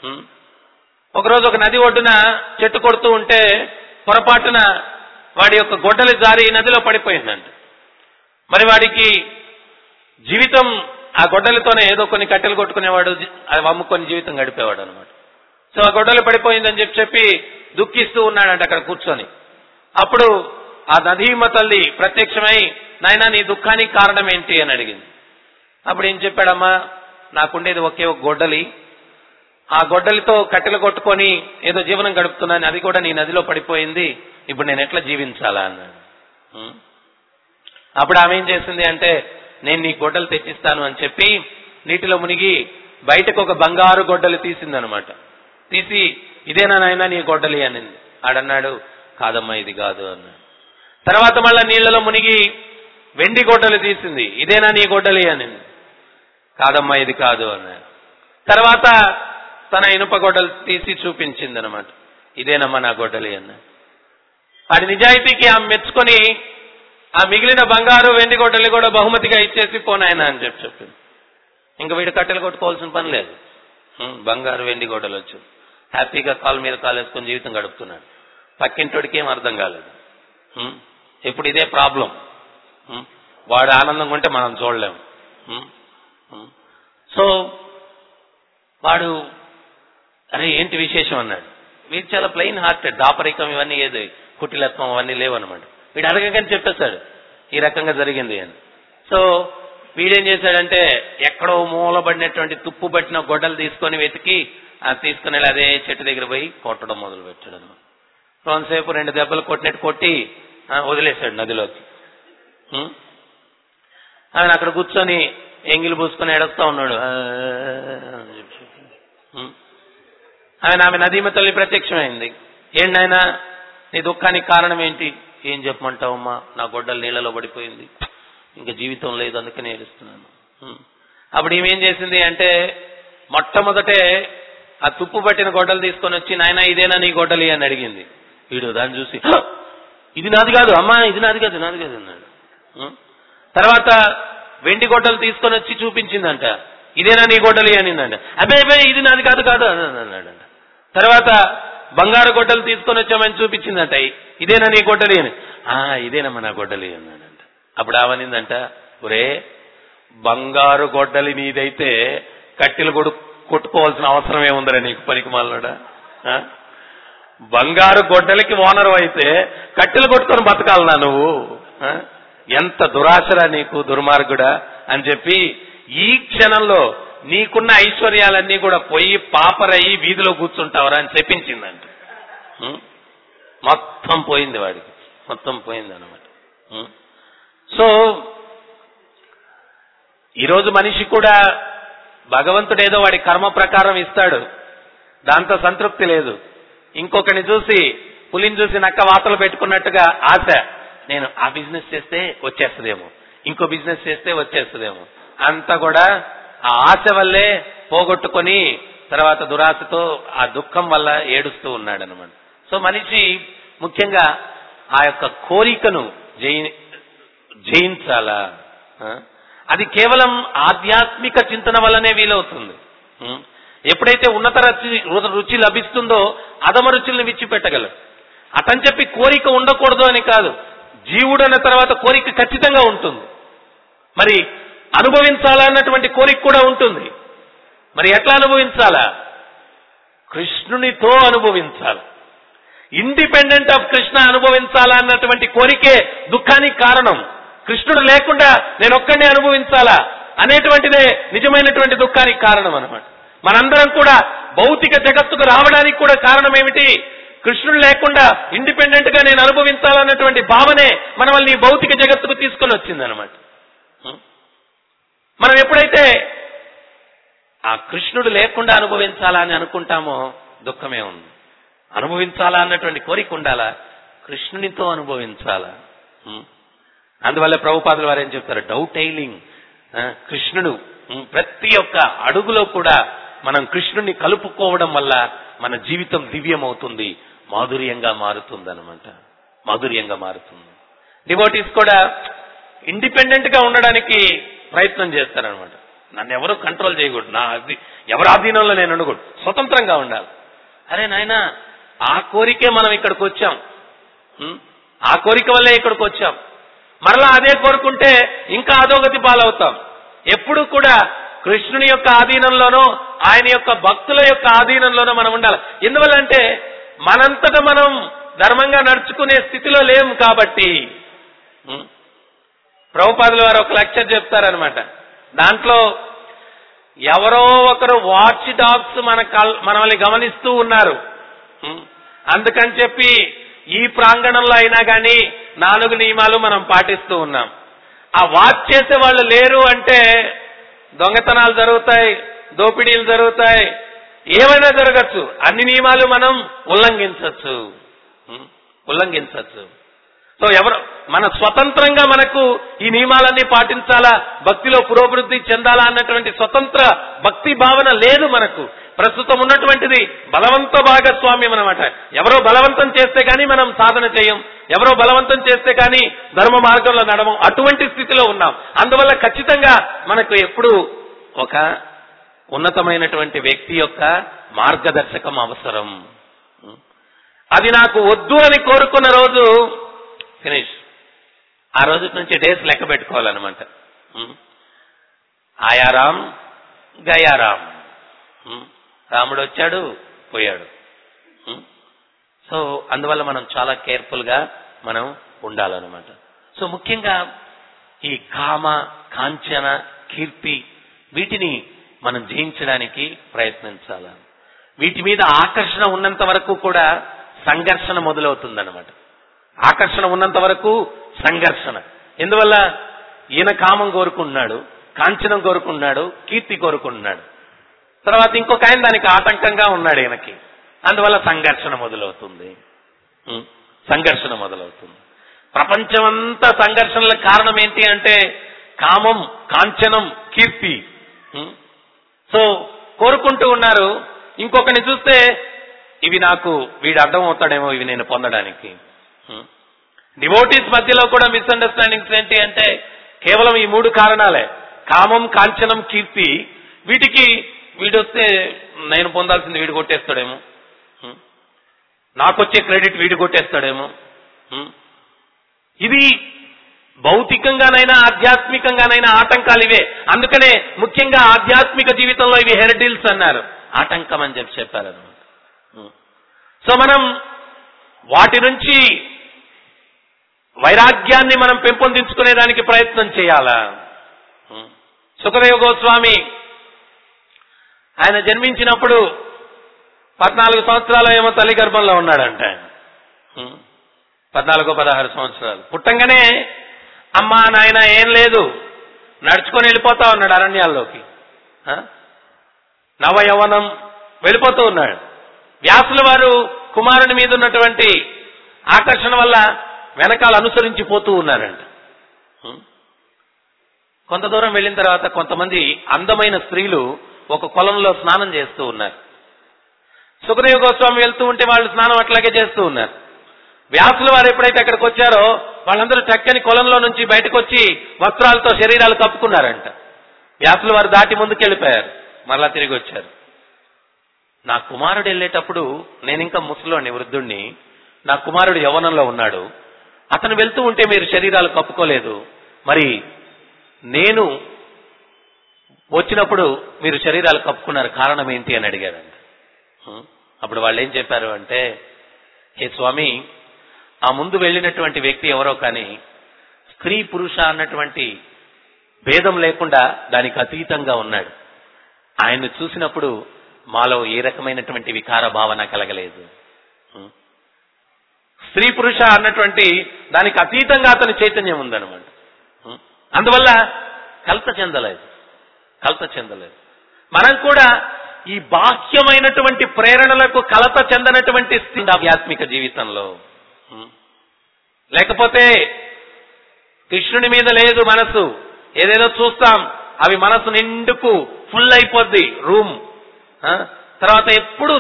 ఒకరోజు ఒక నది ఒడ్డున చెట్టు కొడుతూ ఉంటే పొరపాటున వాడి యొక్క గొడ్డలి జారి నదిలో పడిపోయిందంట. మరి వాడికి జీవితం ఆ గొడ్డలితోనే ఏదో కొన్ని కట్టెలు కొట్టుకునేవాడు, అది అమ్ముకొని జీవితం గడిపేవాడు అనమాట. సో ఆ గొడ్డలి పడిపోయిందని చెప్పి దుఃఖిస్తూ ఉన్నాడంట అక్కడ కూర్చొని. అప్పుడు ఆ నదీమ తల్లి ప్రత్యక్షమై, నాయనా నీ దుఃఖానికి కారణం ఏంటి అని అడిగింది. అప్పుడు ఏం చెప్పాడమ్మా, నాకుండేది ఒకే ఒక గొడ్డలి, ఆ గొడ్డలితో కట్టెలు కొట్టుకొని ఏదో జీవనం గడుపుతున్నాను, అది కూడా నీ నదిలో పడిపోయింది, ఇప్పుడు నేను ఎట్లా జీవించాలా అన్నాడు. అప్పుడు ఆమె ఏం చేసింది అంటే, నేను నీ గొడ్డలు తెచ్చిస్తాను అని చెప్పి నీటిలో మునిగి బయటకు ఒక బంగారు గొడ్డలి తీసిందనమాట. తీసి ఇదేనా నాయనా నీ గొడ్డలి అనింది. ఆడన్నాడు కాదమ్మా ఇది కాదు అన్నాడు. తర్వాత మళ్ళా నీళ్లలో మునిగి వెండి గొడ్డలి తీసింది. ఇదేనా నీ గొడ్డలి అనింది. కాదమ్మా ఇది కాదు అన్నాడు. తర్వాత తన ఇనుప గొడ్డలు తీసి చూపించింది అనమాట. ఇదేనమ్మా నా గొడ్డలి అన్నాడు. వాడి నిజాయితీకి ఆమె మెచ్చుకొని ఆ మిగిలిన బంగారు వెండి గొడ్డలి కూడా బహుమతిగా ఇచ్చేసి పోనాయన అని చెప్పింది. ఇంకా వీడు కట్టెలు కొట్టుకోవాల్సిన పని లేదు, బంగారు వెండి గొడ్డలు వచ్చింది. హ్యాపీగా కాలు మీద కాలు వేసుకొని జీవితం గడుపుతున్నాడు. పక్కింటోడికి ఏం అర్థం కాలేదు. ఇప్పుడు ఇదే ప్రాబ్లం. వాడు ఆనందంగా ఉంటే మనం చూడలేము. సో వాడు అరే ఏంటి విశేషం అన్నాడు. వీడు చాలా ప్లెయిన్ హార్టెడ్, దాపరికం ఇవన్నీ ఏది కుటిలత్వం అవన్నీ లేవన్నమాట. వీడు అడగగానే చెప్పేశాడు ఈ రకంగా జరిగింది అని. సో వీడేం చేశాడంటే ఎక్కడో మూలబడినటువంటి తుప్పు పట్టిన గొడ్డలు తీసుకొని వెతికి తీసుకుని వెళ్ళి అదే చెట్టు దగ్గర పోయి కొట్టడం మొదలు పెట్టాడు అనమాట. కొంతసేపు 2 దెబ్బలు కొట్టినట్టు కొట్టి వదిలేశాడు నదిలోకి. ఆయన అక్కడ కూర్చొని ఎంగిలి పూసుకొని ఏడుస్తా ఉన్నాడు. ఆయన ఆమె నదీమ తల్లి ప్రత్యక్షమైంది. ఏంటైనా నీ దుఃఖానికి కారణం ఏంటి? ఏం చెప్పమంటావమ్మా, నా గొడ్డలు నీళ్ళలో పడిపోయింది, ఇంకా జీవితం లేదు, అందుకని ఏడుస్తున్నాను. అప్పుడు ఏమేం చేసింది అంటే మొట్టమొదటే ఆ తుప్పు పట్టిన గొడ్డలు తీసుకొని వచ్చి నాయన ఇదేనా నీ గొడ్డలి అని అడిగింది. వీడు దాన్ని చూసి ఇది నాది కాదు అమ్మా, ఇది నాది కాదు నాది కాదు అన్నాడు. తర్వాత వెండి గొడ్డలు తీసుకొని వచ్చి చూపించిందంట. ఇదేనా నీ గొడ్డలి అనిందంట. అబ్బాయి ఇది నాది కాదు కాదు అన్నాడు. తర్వాత బంగారు గొడ్డలు తీసుకొని వచ్చామని చూపించిందంట. ఇదేనా నీ గొడ్డలి అని. ఇదేనమ్మా నా గొడ్డలి అన్నాడంట. అప్పుడు ఆవనిందంట, ఒరే బంగారు గొడ్డలి నీదైతే కట్టెలు కొట్టుకోవాల్సిన అవసరం ఏముందరా నీకు, పనికి మాలనాడా? బంగారు గొడ్డలికి ఓనరు అయితే కట్టెలు కొట్టుకొని బతకాలనా నువ్వు? ఎంత దురాశరా నీకు, దుర్మార్గుడా అని చెప్పి ఈ క్షణంలో నీకున్న ఐశ్వర్యాలన్నీ కూడా పోయి పాపరయ్యి వీధిలో కూర్చుంటావరా అని చెప్పించిందంట. మొత్తం పోయింది వాడికి, మొత్తం పోయింది అన్నమాట. సో ఈరోజు మనిషి కూడా భగవంతుడు ఏదో వాడి కర్మ ప్రకారం ఇస్తాడు, దాంతో సంతృప్తి లేదు. ఇంకొకరిని చూసి పులిని చూసి నక్క వాతలు పెట్టుకున్నట్టుగా ఆశ. నేను ఆ బిజినెస్ చేస్తే వచ్చేస్తుందేమో, ఇంకో బిజినెస్ చేస్తే వచ్చేస్తుందేమో, అంతా కూడా ఆ ఆశ వల్లే పోగొట్టుకొని తర్వాత దురాశతో ఆ దుఃఖం వల్ల ఏడుస్తూ ఉన్నాడు అనమాట. సో మనిషి ముఖ్యంగా ఆ యొక్క కోరికను జయించాలా? అది కేవలం ఆధ్యాత్మిక చింతన వల్లనే వీలవుతుంది. ఎప్పుడైతే ఉన్నత రుచి లభిస్తుందో అధమ రుచుల్ని విడిచిపెట్టగలరు. అతని చెప్పి కోరిక ఉండకూడదు అని కాదు, జీవుడు అన్న తర్వాత కోరిక ఖచ్చితంగా ఉంటుంది. మరి అనుభవించాలా అన్నటువంటి కోరిక కూడా ఉంటుంది. మరి ఎట్లా అనుభవించాలా? కృష్ణునితో అనుభవించాలి. ఇండిపెండెంట్ ఆఫ్ కృష్ణ అనుభవించాలా అన్నటువంటి కోరికే దుఃఖానికి కారణం. కృష్ణుడు లేకుండా నేను ఒక్కడినే అనుభవించాలా అనేటువంటిదే నిజమైనటువంటి దుఃఖానికి కారణం అన్నమాట. మనందరం కూడా భౌతిక జగత్తుకు రావడానికి కూడా కారణం ఏమిటి? కృష్ణుడు లేకుండా ఇండిపెండెంట్ గా నేను అనుభవించాలన్నటువంటి భావనే మనల్ని భౌతిక జగత్తుకు తీసుకొని వచ్చిందనమాట. మనం ఎప్పుడైతే ఆ కృష్ణుడు లేకుండా అనుభవించాలా అని అనుకుంటామో దుఃఖమే ఉంది. అనుభవించాలా అన్నటువంటి కోరిక ఉండాలా, కృష్ణునితో అనుభవించాలా. అందువల్ల ప్రభుపాదుల వారు ఏం చెప్తారు? డౌటైలింగ్. కృష్ణుడు ప్రతి ఒక్క అడుగులో కూడా మనం కృష్ణుని కలుపుకోవడం వల్ల మన జీవితం దివ్యమవుతుంది, మాధుర్యంగా మారుతుంది అనమాట. మాధుర్యంగా మారుతుంది. డివోటీస్ కూడా ఇండిపెండెంట్ గా ఉండడానికి ప్రయత్నం చేస్తారనమాట. నన్ను ఎవరు కంట్రోల్ చేయకూడదు, ఎవరి ఆధీనంలో నేను ఉండకూడదు, స్వతంత్రంగా ఉండాలి. అరే నాయనా, ఆ కోరికే మనం ఇక్కడికి వచ్చాం, ఆ కోరిక వల్లే ఇక్కడికి వచ్చాం. మరలా అదే కోరుకుంటే ఇంకా అధోగతి పాలవుతాం. ఎప్పుడు కూడా కృష్ణుని యొక్క ఆధీనంలోనో ఆయన యొక్క భక్తుల యొక్క ఆధీనంలోనో మనం ఉండాలి. ఎందువల్లంటే మనంతటా మనం ధర్మంగా నడుచుకునే స్థితిలో లేము కాబట్టి. ప్రభుపాదుల వారు ఒక లెక్చర్ చెప్తారనమాట. దాంట్లో ఎవరో ఒకరు వాచ్ డాగ్స్ మనల్ని గమనిస్తూ ఉన్నారు. అందుకని చెప్పి ఈ ప్రాంగణంలో అయినా కానీ 4 నియమాలు మనం పాటిస్తూ ఉన్నాం. ఆ వాచ్ చేసే వాళ్ళు లేరు అంటే దొంగతనాలు జరుగుతాయి, దోపిడీలు జరుగుతాయి, ఏమైనా జరగచ్చు. అన్ని నియమాలు మనం ఉల్లంఘించవచ్చు. సో మన స్వతంత్రంగా మనకు ఈ నియమాలన్నీ పాటించాలా, భక్తిలో పురోభివృద్ధి చెందాలా అన్నటువంటి స్వతంత్ర భక్తి భావన లేదు మనకు. ప్రస్తుతం ఉన్నటువంటిది బలవంత భాగస్వామ్యం అనమాట. ఎవరో బలవంతం చేస్తే కానీ మనం సాధన చేయం, ఎవరో బలవంతం చేస్తే కానీ ధర్మ మార్గంలో నడవం. అటువంటి స్థితిలో ఉన్నాం. అందువల్ల ఖచ్చితంగా మనకు ఎప్పుడు ఒక ఉన్నతమైనటువంటి వ్యక్తి యొక్క మార్గదర్శకం అవసరం. అది నాకు వద్దు అని కోరుకున్న రోజు ఫినిష్. ఆ రోజు నుంచి డేస్ లెక్క పెట్టుకోవాలన్నమాట. ఆయారాం గయారాం, రాముడు వచ్చాడు పోయాడు. సో అందువల్ల మనం చాలా కేర్ఫుల్ గా మనం ఉండాలన్నమాట. సో ముఖ్యంగా ఈ కామ, కాంచన, కీర్తి వీటిని మనం జయించడానికి ప్రయత్నించాల. వీటి మీద ఆకర్షణ ఉన్నంత వరకు కూడా సంఘర్షణ మొదలవుతుందన్నమాట. ఆకర్షణ ఉన్నంత వరకు సంఘర్షణ. ఎందువల్ల ఈయన కామం కోరుకుంటున్నాడు, కాంచనం కోరుకుంటున్నాడు, కీర్తి కోరుకుంటున్నాడు. తర్వాత ఇంకొక ఆయన దానికి ఆటంకంగా ఉన్నాడు ఈయనకి. అందువల్ల సంఘర్షణ మొదలవుతుంది. ప్రపంచమంతా సంఘర్షణలకు కారణం ఏంటి అంటే కామం, కాంచనం, కీర్తి. సో కోరుకుంటూ ఉన్నారు. ఇంకొకరిని చూస్తే ఇవి నాకు వీడు అర్థం అవుతాడేమో ఇవి నేను పొందడానికి. డివోటీస్ మధ్యలో కూడా మిస్అండర్స్టాండింగ్స్ ఏంటి అంటే కేవలం ఈ 3 కారణాలే: కామం, కాంచనం, కీర్తి. వీటికి వీడొస్తే నేను పొందాల్సింది వీడు కొట్టేస్తాడేమో, నాకొచ్చే క్రెడిట్ వీడు కొట్టేస్తాడేమో. ఇది భౌతికంగానైనా ఆధ్యాత్మికంగానైనా ఆటంకాలు ఇవే. అందుకనే ముఖ్యంగా ఆధ్యాత్మిక జీవితంలో ఇవి హెర్డిల్స్ అన్నారు, ఆటంకం అని చెప్పారన్నమాట. సో మనం వాటి నుంచి వైరాగ్యాన్ని మనం పెంపొందించుకునేదానికి ప్రయత్నం చేయాలా. సుఖదేవ గోస్వామి ఆయన జన్మించినప్పుడు 14 సంవత్సరాలు ఏమో తల్లి గర్భంలో ఉన్నాడంట. 14-16 సంవత్సరాలు. పుట్టంగానే అమ్మా నాయన ఏం లేదు, నడుచుకొని వెళ్ళిపోతా ఉన్నాడు అరణ్యాల్లోకి. నవ యవనం వెళ్ళిపోతూ ఉన్నాడు. వ్యాసుల వారు కుమారుని మీద ఉన్నటువంటి ఆకర్షణ వల్ల వెనకాల అనుసరించిపోతూ ఉన్నారంట. కొంత దూరం వెళ్ళిన తర్వాత కొంతమంది అందమైన స్త్రీలు ఒక కొలంలో స్నానం చేస్తూ ఉన్నారు. సుఖదేవ గోస్వామి వెళ్తూ ఉంటే వాళ్ళు స్నానం అట్లాగే చేస్తూ ఉన్నారు. వ్యాసుల వారు ఎప్పుడైతే అక్కడికి వచ్చారో వాళ్ళందరూ చక్కని కొలంలో నుంచి బయటకు వచ్చి వస్త్రాలతో శరీరాలు కప్పుకున్నారంట. వ్యాసుల వారు దాటి ముందుకు వెళ్ళిపోయారు, మరలా తిరిగి వచ్చారు. నా కుమారుడు వెళ్ళేటప్పుడు నేను ఇంకా ముసలోని వృద్ధుణ్ణి, నా కుమారుడు యవ్వనంలో ఉన్నాడు, అతను వెళ్తూ ఉంటే మీరు శరీరాలు కప్పుకోలేదు, మరి నేను వచ్చినప్పుడు మీరు శరీరాలు కప్పుకున్నారు, కారణం ఏంటి అని అడిగారంట. అప్పుడు వాళ్ళు ఏం చెప్పారు అంటే, హే స్వామి, ఆ ముందు వెళ్ళినటువంటి వ్యక్తి ఎవరో కానీ స్త్రీ పురుష అన్నటువంటి భేదం లేకుండా దానికి అతీతంగా ఉన్నాడు. ఆయన్ను చూసినప్పుడు మాలో ఏ రకమైనటువంటి వికార భావన కలగలేదు. స్త్రీ పురుష అన్నటువంటి దానికి అతీతంగా అతని చైతన్యం ఉందన్నమాట. అందువల్ల కలత చెందలేదు. మనం కూడా ఈ బాహ్యమైనటువంటి ప్రేరణలకు కలత చెందనటువంటి స్థితి ఆధ్యాత్మిక జీవితంలో. లేకపోతే కృష్ణుని మీద లేదు మనసు, ఏదేదో చూస్తాం, అవి మనసు నిండుకు ఫుల్ అయిపోద్ది రూమ్. తర్వాత ఎప్పుడు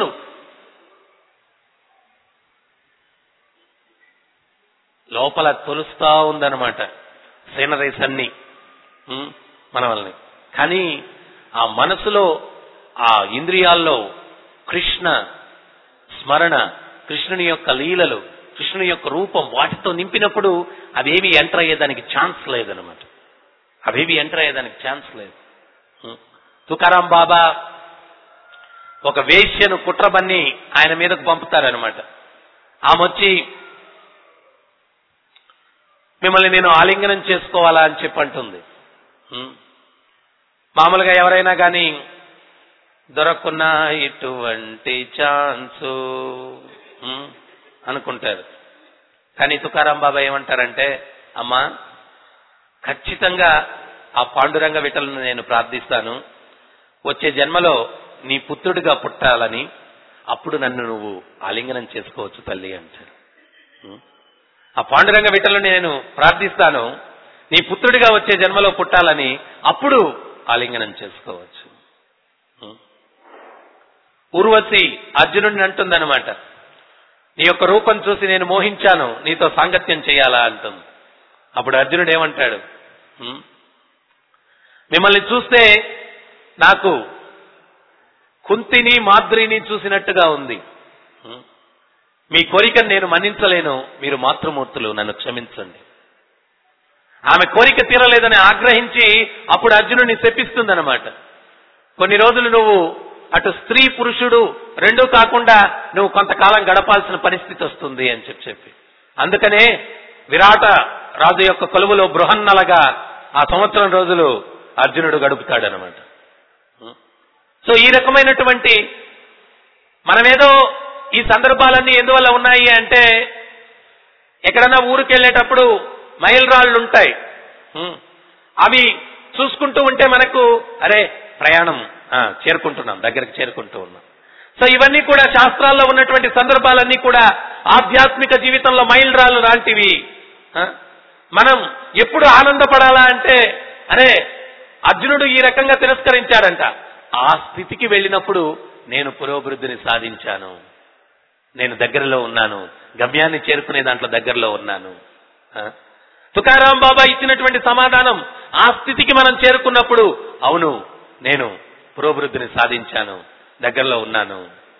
లోపల తొలుస్తా ఉందన్నమాట సీనరీస్ అన్ని మన వల్ని. కానీ ఆ మనసులో, ఆ ఇంద్రియాల్లో కృష్ణ స్మరణ, కృష్ణుని యొక్క లీలలు, కృష్ణుని యొక్క రూపం వాటితో నింపినప్పుడు అవేవి ఎంటర్ అయ్యేదానికి ఛాన్స్ లేదనమాట. తుకారాం బాబా ఒక వేశ్యను కుట్రబన్ని ఆయన మీదకు పంపుతారనమాట. ఆమె వచ్చి, మిమ్మల్ని నేను ఆలింగనం చేసుకోవాలా అని చెప్పి అంటుంది. మామూలుగా ఎవరైనా కానీ దొరకకున్న ఇటువంటి ఛాన్సు అనుకుంటారు. కానీ తుకారాం బాబా ఏమంటారంటే, అమ్మా, ఖచ్చితంగా ఆ పాండురంగ విఠలను నేను ప్రార్థిస్తాను, వచ్చే జన్మలో నీ పుత్రుడిగా పుట్టాలని, అప్పుడు నన్ను నువ్వు ఆలింగనం చేసుకోవచ్చు తల్లి అంటారు. ఆ పాండురంగ విఠలను నేను ప్రార్థిస్తాను, నీ పుత్రుడిగా వచ్చే జన్మలో పుట్టాలని, అప్పుడు ఆలింగనం చేసుకోవచ్చు. ఊర్వశి అర్జునుడిని అంటుందన్నమాట, నీ యొక్క రూపం చూసి నేను మోహించాను, నీతో సాంగత్యం చేయాలా అంటుంది. అప్పుడు అర్జునుడు ఏమంటాడు, మిమ్మల్ని చూస్తే నాకు కుంతిని మాద్రిని చూసినట్టుగా ఉంది. మీ కోరికను నేను మన్నించలేను, మీరు మాతృమూర్తులు, నన్ను క్షమించండి. ఆమె కోరిక తీరలేదని ఆగ్రహించి అప్పుడు అర్జునుడిని శపిస్తుందన్నమాట. కొన్ని రోజులు నువ్వు అటు స్త్రీ పురుషుడు రెండూ కాకుండా నువ్వు కొంతకాలం గడపాల్సిన పరిస్థితి వస్తుంది అని చెప్పి, అందుకనే విరాట రాజు యొక్క కొలువులో బృహన్నలగా ఆ సంవత్సరం రోజులు అర్జునుడు గడుపుతాడనమాట. సో ఈ రకమైనటువంటి మనమేదో ఈ సందర్భాలన్నీ ఎందువల్ల ఉన్నాయి అంటే, ఎక్కడన్నా ఊరికి వెళ్ళేటప్పుడు మైలురాళ్ళు ఉంటాయి, అవి చూసుకుంటూ ఉంటే మనకు అరే ప్రయాణం చేరుకుంటున్నాం, దగ్గరికి చేరుకుంటూ ఉన్నాం. సో ఇవన్నీ కూడా శాస్త్రాల్లో ఉన్నటువంటి సందర్భాలన్నీ కూడా ఆధ్యాత్మిక జీవితంలో మైలురాళ్ళు లాంటివి. మనం ఎప్పుడు ఆనందపడాలా అంటే, అరే అర్జునుడు ఈ రకంగా తిరస్కరించాడంట, ఆ స్థితికి వెళ్ళినప్పుడు నేను పురోభివృద్ధిని సాధించాను, నేను దగ్గరలో ఉన్నాను, గమ్యాన్ని చేరుకునే దాంట్లో దగ్గరలో ఉన్నాను. తుకారాం బాబా ఇచ్చినటువంటి సమాధానం, ఆ స్థితికి మనం చేరుకున్నప్పుడు అవును నేను పురోభివృద్ధిని సాధించాను, దగ్గరలో ఉన్నాను.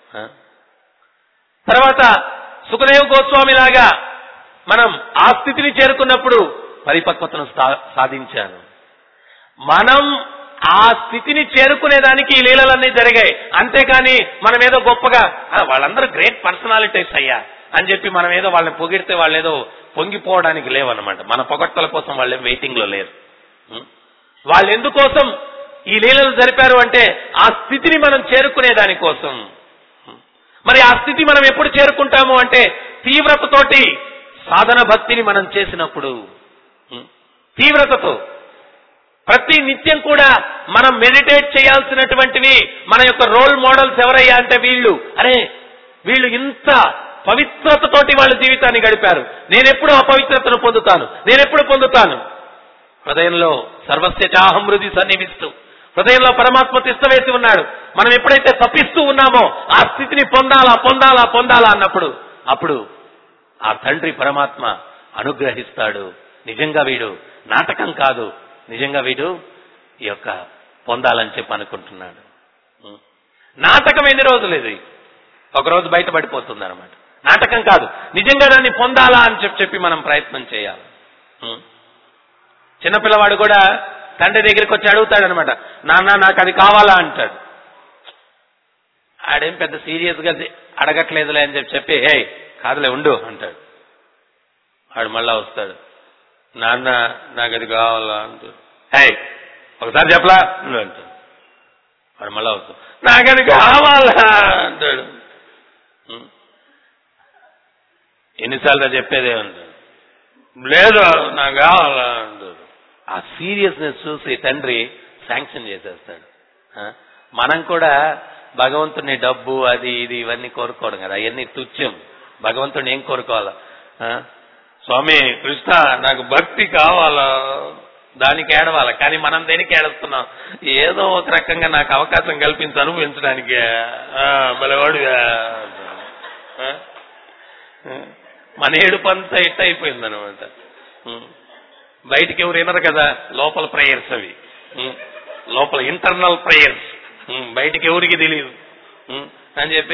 తర్వాత సుఖదేవ్ గోస్వామి లాగా మనం ఆ స్థితిని చేరుకున్నప్పుడు పరిపక్వతను సాధించాను. మనం ఆ స్థితిని చేరుకునేదానికి ఈ లీలలన్నీ జరిగాయి. అంతేకాని మనం ఏదో గొప్పగా వాళ్ళందరూ గ్రేట్ పర్సనాలిటీస్ అయ్యా అని చెప్పి మనం ఏదో వాళ్ళని పొగిడితే వాళ్ళు ఏదో పొంగిపోవడానికి లేవన్నమాట. మన పొగడ్తల కోసం వాళ్ళేం వెయిటింగ్ లో లేరు. వాళ్ళు ఎందుకోసం ఈ లీలలు జరిపారు అంటే ఆ స్థితిని మనం చేరుకునే దానికోసం. మరి ఆ స్థితి మనం ఎప్పుడు చేరుకుంటాము అంటే తీవ్రతతోటి సాధన భక్తిని మనం చేసినప్పుడు, తీవ్రతతో ప్రతి నిత్యం కూడా మనం మెడిటేట్ చేయాల్సినటువంటివి. మన యొక్క రోల్ మోడల్స్ ఎవరయ్యా అంటే వీళ్ళు ఇంత పవిత్రతతోటి వాళ్ళ జీవితాన్ని గడిపారు. నేనెప్పుడు ఆ పవిత్రతను పొందుతాను, నేనెప్పుడు పొందుతాను? హృదయంలో సర్వస్య చాహం హృది సన్నివిస్తూ, హృదయంలో పరమాత్మ తిష్టవేసి ఉన్నాడు. మనం ఎప్పుడైతే తప్పిస్తూ ఉన్నామో ఆ స్థితిని పొందాలా పొందాలా పొందాలా అన్నప్పుడు అప్పుడు ఆ తండ్రి పరమాత్మ అనుగ్రహిస్తాడు. నిజంగా వీడు నాటకం కాదు, నిజంగా వీడు ఈ యొక్క పొందాలని చెప్పి అనుకుంటున్నాడు. నాటకం ఎన్ని రోజులు, ఇది ఒకరోజు బయటపడిపోతుంది అనమాట. నాటకం కాదు, నిజంగా దాన్ని పొందాలా అని చెప్పి మనం ప్రయత్నం చేయాలి. చిన్నపిల్లవాడు కూడా తండ్రి దగ్గరికి వచ్చి అడుగుతాడనమాట, నాన్న నాకు అది కావాలా అంటాడు. ఆడేం పెద్ద సీరియస్ గా అడగట్లేదులే అని చెప్పి హే కాదులే ఉండు అంటాడు. ఆడు మళ్ళా వస్తాడు, నాన్న నాకు అది కావాలా అంటాడు. హే ఒకసారి చెప్పలా అంటాడు. వాడు మళ్ళా వస్తాడు, నాకు అది కావాలా అంటాడు. ఎన్నిసార్లు చెప్పేదే అంటాడు, లేదు నాకు కావాలా అంటాడు. ఆ సీరియస్నెస్ చూసి తండ్రి శాంక్షన్ చేసేస్తాడు. మనం కూడా భగవంతుని డబ్బు అది ఇది ఇవన్నీ కోరుకోవడం కదా, అవన్నీ తుచ్చం. భగవంతుని ఏం కోరుకోవాలా? స్వామి కృష్ణ నాకు భక్తి కావాలా, దానికి ఏడవాలా. కానీ మనం దేనికి ఏడుస్తున్నాం? ఏదో ఒక రకంగా నాకు అవకాశం కల్పించి అనుభవించడానికి. బలవాడు మన ఏడుపంతా ఇట్ట అయిపోయింది అనమాట. బయటికి ఎవరు వినరు కదా, లోపల ప్రేయర్స్ అవి, లోపల ఇంటర్నల్ ప్రేయర్స్, బయటికి ఎవరికి తెలియదు అని చెప్పి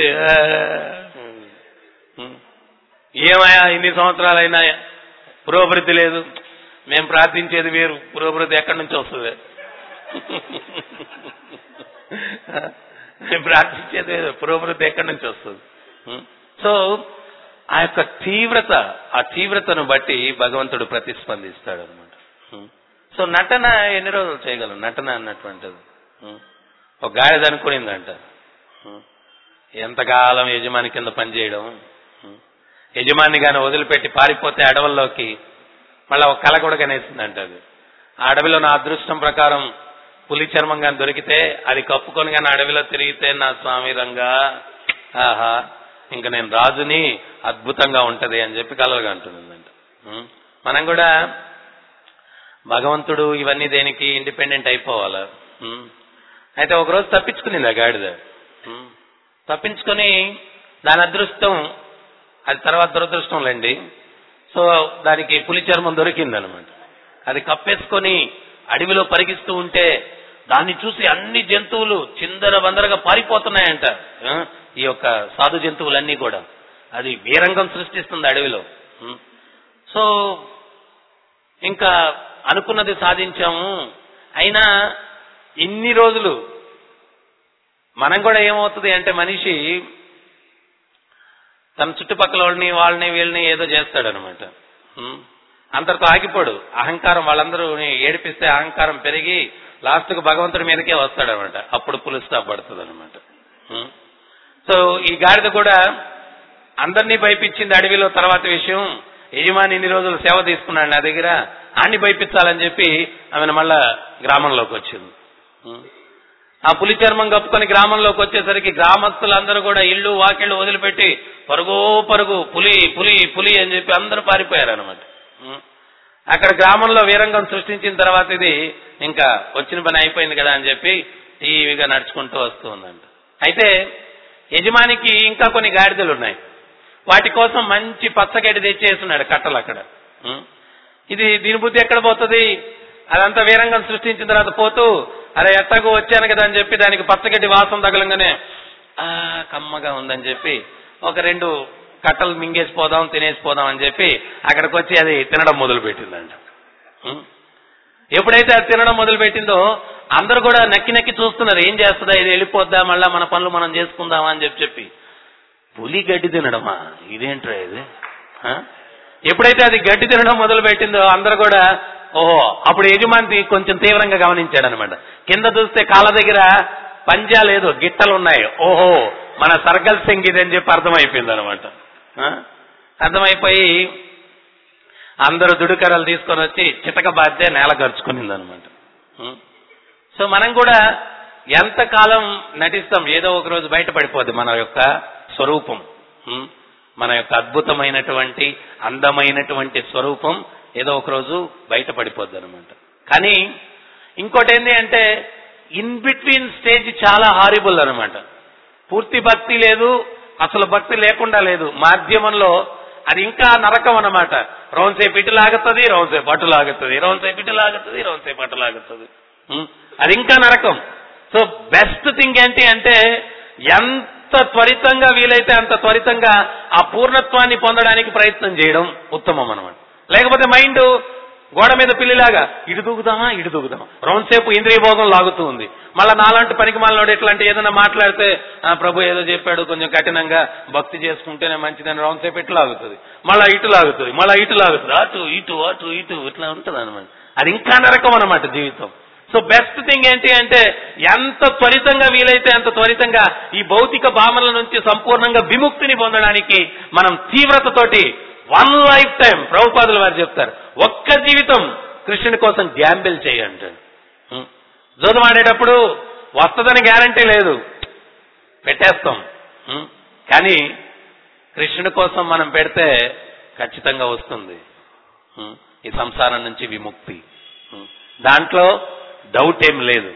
ఏమయ్యా ఇన్ని సంవత్సరాలైనా పురోభివృద్ధి లేదు, మేము ప్రార్థించేది వేరు, పురోభివృద్ధి ఎక్కడి నుంచి వస్తుంది? మేము ప్రార్థించేది వేరు, పురోభివృద్ధి ఎక్కడి నుంచి వస్తుంది? సో ఆ యొక్క ఆ తీవ్రతను బట్టి భగవంతుడు ప్రతిస్పందిస్తాడు అనమాట. సో నటన ఎన్ని రోజులు చేయగలం? నటన అన్నటువంటిది ఒక గాడిద అనుకునిందంట, ఎంతకాలం యజమాని కింద పనిచేయడం, యజమాని గాని వదిలిపెట్టి పారిపోతే అడవుల్లోకి మళ్ళా ఒక కళ కూడా కనేసిందంట. అది ఆ అడవిలో నా అదృష్టం ప్రకారం పులి చర్మం గాని దొరికితే అది కప్పుకొని కానీ అడవిలో తిరిగితే నా స్వామి రంగా ఆహా ఇంకా నేను రాజుని, అద్భుతంగా ఉంటది అని చెప్పి కలలుగా అంటుందంట. మనం కూడా భగవంతుడు ఇవన్నీ దేనికి ఇండిపెండెంట్ అయిపోవాలా. అయితే ఒకరోజు తప్పించుకునింది ఆ గాడిద. తప్పించుకొని దాని అదృష్టం, అది తర్వాత దురదృష్టం లేండి. సో దానికి పులి చర్మం దొరికిందనమాట. అది కప్పేసుకొని అడవిలో పరిగిస్తూ ఉంటే దాన్ని చూసి అన్ని జంతువులు చిందర బందరగా పారిపోతున్నాయంట. ఈ యొక్క సాధు జంతువులన్నీ కూడా అది వీరంగం సృష్టిస్తుంది అడవిలో. సో ఇంకా అనుకున్నది సాధించాము. అయినా ఇన్ని రోజులు మనం కూడా ఏమవుతుంది అంటే మనిషి తన చుట్టుపక్కల వాళ్ళని వీళ్ళని ఏదో చేస్తాడనమాట. అంతటితో ఆగిపోడు. అహంకారం వాళ్ళందరూ ఏడిపిస్తే అహంకారం పెరిగి లాస్ట్కు భగవంతుడి మీదకే వస్తాడనమాట. అప్పుడు పులి స్టాప్ పడుతుంది అనమాట. సో ఈ గాడిద కూడా అందరినీ భయపించింది అడవిలో. తర్వాత విషయం, యజమాని ఇన్ని రోజులు సేవ తీసుకున్నాడు నా దగ్గర, ఆన్ని భయపించాలని చెప్పి ఆమెను మళ్ళా గ్రామంలోకి వచ్చింది. ఆ పులి చర్మం కప్పుకొని గ్రామంలోకి వచ్చేసరికి గ్రామస్తులందరూ కూడా ఇళ్ళు వాకిళ్ళు వదిలిపెట్టి పరుగో పరుగు పులి పులి పులి అని చెప్పి అందరూ పారిపోయారనమాట. అక్కడ గ్రామంలో వీరంగం సృష్టించిన తర్వాత ఇది ఇంకా వచ్చిన పని అయిపోయింది కదా అని చెప్పి టీవీగా నడుచుకుంటూ వస్తూ ఉందంట. అయితే యజమానికి ఇంకా కొన్ని గాడిదలు ఉన్నాయి. వాటి కోసం మంచి పచ్చగడ్డి తెచ్చేస్తున్నాడు కట్టలు అక్కడ. ఇది దీని బుద్ధి ఎక్కడ పోతుంది? అదంతా వీరంగం సృష్టించిన తర్వాత పోతూ అరే ఎట్టకు వచ్చాను కదా అని చెప్పి దానికి పచ్చగడ్డి వాసన తగలంగానే కమ్మగా ఉందని చెప్పి ఒక 2 కట్టలు మింగేసిపోదాం తినేసిపోదాం అని చెప్పి అక్కడికి వచ్చి అది తినడం మొదలు పెట్టిందంట. ఎప్పుడైతే అది తినడం మొదలు పెట్టిందో అందరూ కూడా నక్కి నక్కి చూస్తున్నారు, ఏం చేస్తుందా ఇది, వెళ్ళిపోద్దా, మళ్ళా మన పనులు మనం చేసుకుందామా అని చెప్పి. పులి గడ్డి తినడమా, ఇదేంట్రా ఇది? ఎప్పుడైతే అది గడ్డి తినడం మొదలు పెట్టిందో అందరూ కూడా ఓహో, అప్పుడు యజమాని కొంచెం తీవ్రంగా గమనించాడు అనమాట. కింద చూస్తే కాళ్ళ దగ్గర పంజా లేదు, గిట్టలు ఉన్నాయి. ఓహో, మన సర్గల్ సింగ్ ఇది అని చెప్పి అర్థమైపోయింది అనమాట. అర్థమైపోయి అందరూ దుడుకర్రలు తీసుకొని వచ్చి చితక బాధ్యత నేల గరుచుకునింది అనమాట. సో మనం కూడా ఎంతకాలం నటిస్తాం, ఏదో ఒక రోజు బయటపడిపోద్ది మన యొక్క స్వరూపం. మన యొక్క అద్భుతమైనటువంటి అందమైనటువంటి స్వరూపం ఏదో ఒక రోజు బయటపడిపోద్ది అనమాట. కానీ ఇంకోటి ఏంటి అంటే ఇన్ బిట్వీన్ స్టేజ్ చాలా హారిబుల్ అనమాట. పూర్తి భక్తి లేదు, అసలు భక్తి లేకుండా లేదు, మాధ్యమంలో అది ఇంకా నరకం అనమాట. రౌండ్సేపు ఇటు లాగుతుంది, రౌండ్సేపు అటు లాగుతుంది, రౌండ్సేపు ఇటు లాగుతుంది, రౌండ్సేపు అటు లాగుతుంది. అది ఇంకా నరకం. సో బెస్ట్ థింగ్ ఏంటి అంటే ఎంత త్వరితంగా వీలైతే అంత త్వరితంగా ఆ పూర్ణత్వాన్ని పొందడానికి ప్రయత్నం చేయడం ఉత్తమం అనమాట. లేకపోతే మైండ్ గోడ మీద పిల్లిలాగా ఇటు దూకుదామా ఇటు దూకుదామా, రౌండ్ సేపు ఇంద్రియ భోగం లాగుతూ ఉంది. మళ్ళీ నాలాంటి పనికి మాలనోడు ఎట్లాంటి ఏదైనా మాట్లాడితే ప్రభు ఏదో చెప్పాడు కొంచెం కఠినంగా భక్తి చేసుకుంటేనే మంచిదని రౌండ్ సేపు ఇటు లాగుతుంది, మళ్ళీ ఇటు లాగుతుంది, మళ్ళీ ఇటు లాగుతుంది, అటు ఇటు అటు ఇటు ఇట్లా ఉంటుంది అనమాట. అది ఇంకా నరకం అనమాట జీవితం. సో బెస్ట్ థింగ్ ఏంటి అంటే ఎంత త్వరితంగా వీలైతే అంత త్వరితంగా ఈ భౌతిక భావనల నుంచి సంపూర్ణంగా విముక్తిని పొందడానికి మనం తీవ్రతతోటి వన్ లైఫ్ టైం, ప్రభుపాదులు వారు చెప్తారు, ఒక్క జీవితం కృష్ణుని కోసం గ్యాంబిల్ చేయండి. జోదం ఆడేటప్పుడు వస్తుందని గ్యారంటీ లేదు, పెట్టేస్తాం. కానీ కృష్ణుని కోసం మనం పెడితే ఖచ్చితంగా వస్తుంది ఈ సంసారం నుంచి విముక్తి. దాంట్లో డౌట్ ఏం లేదు,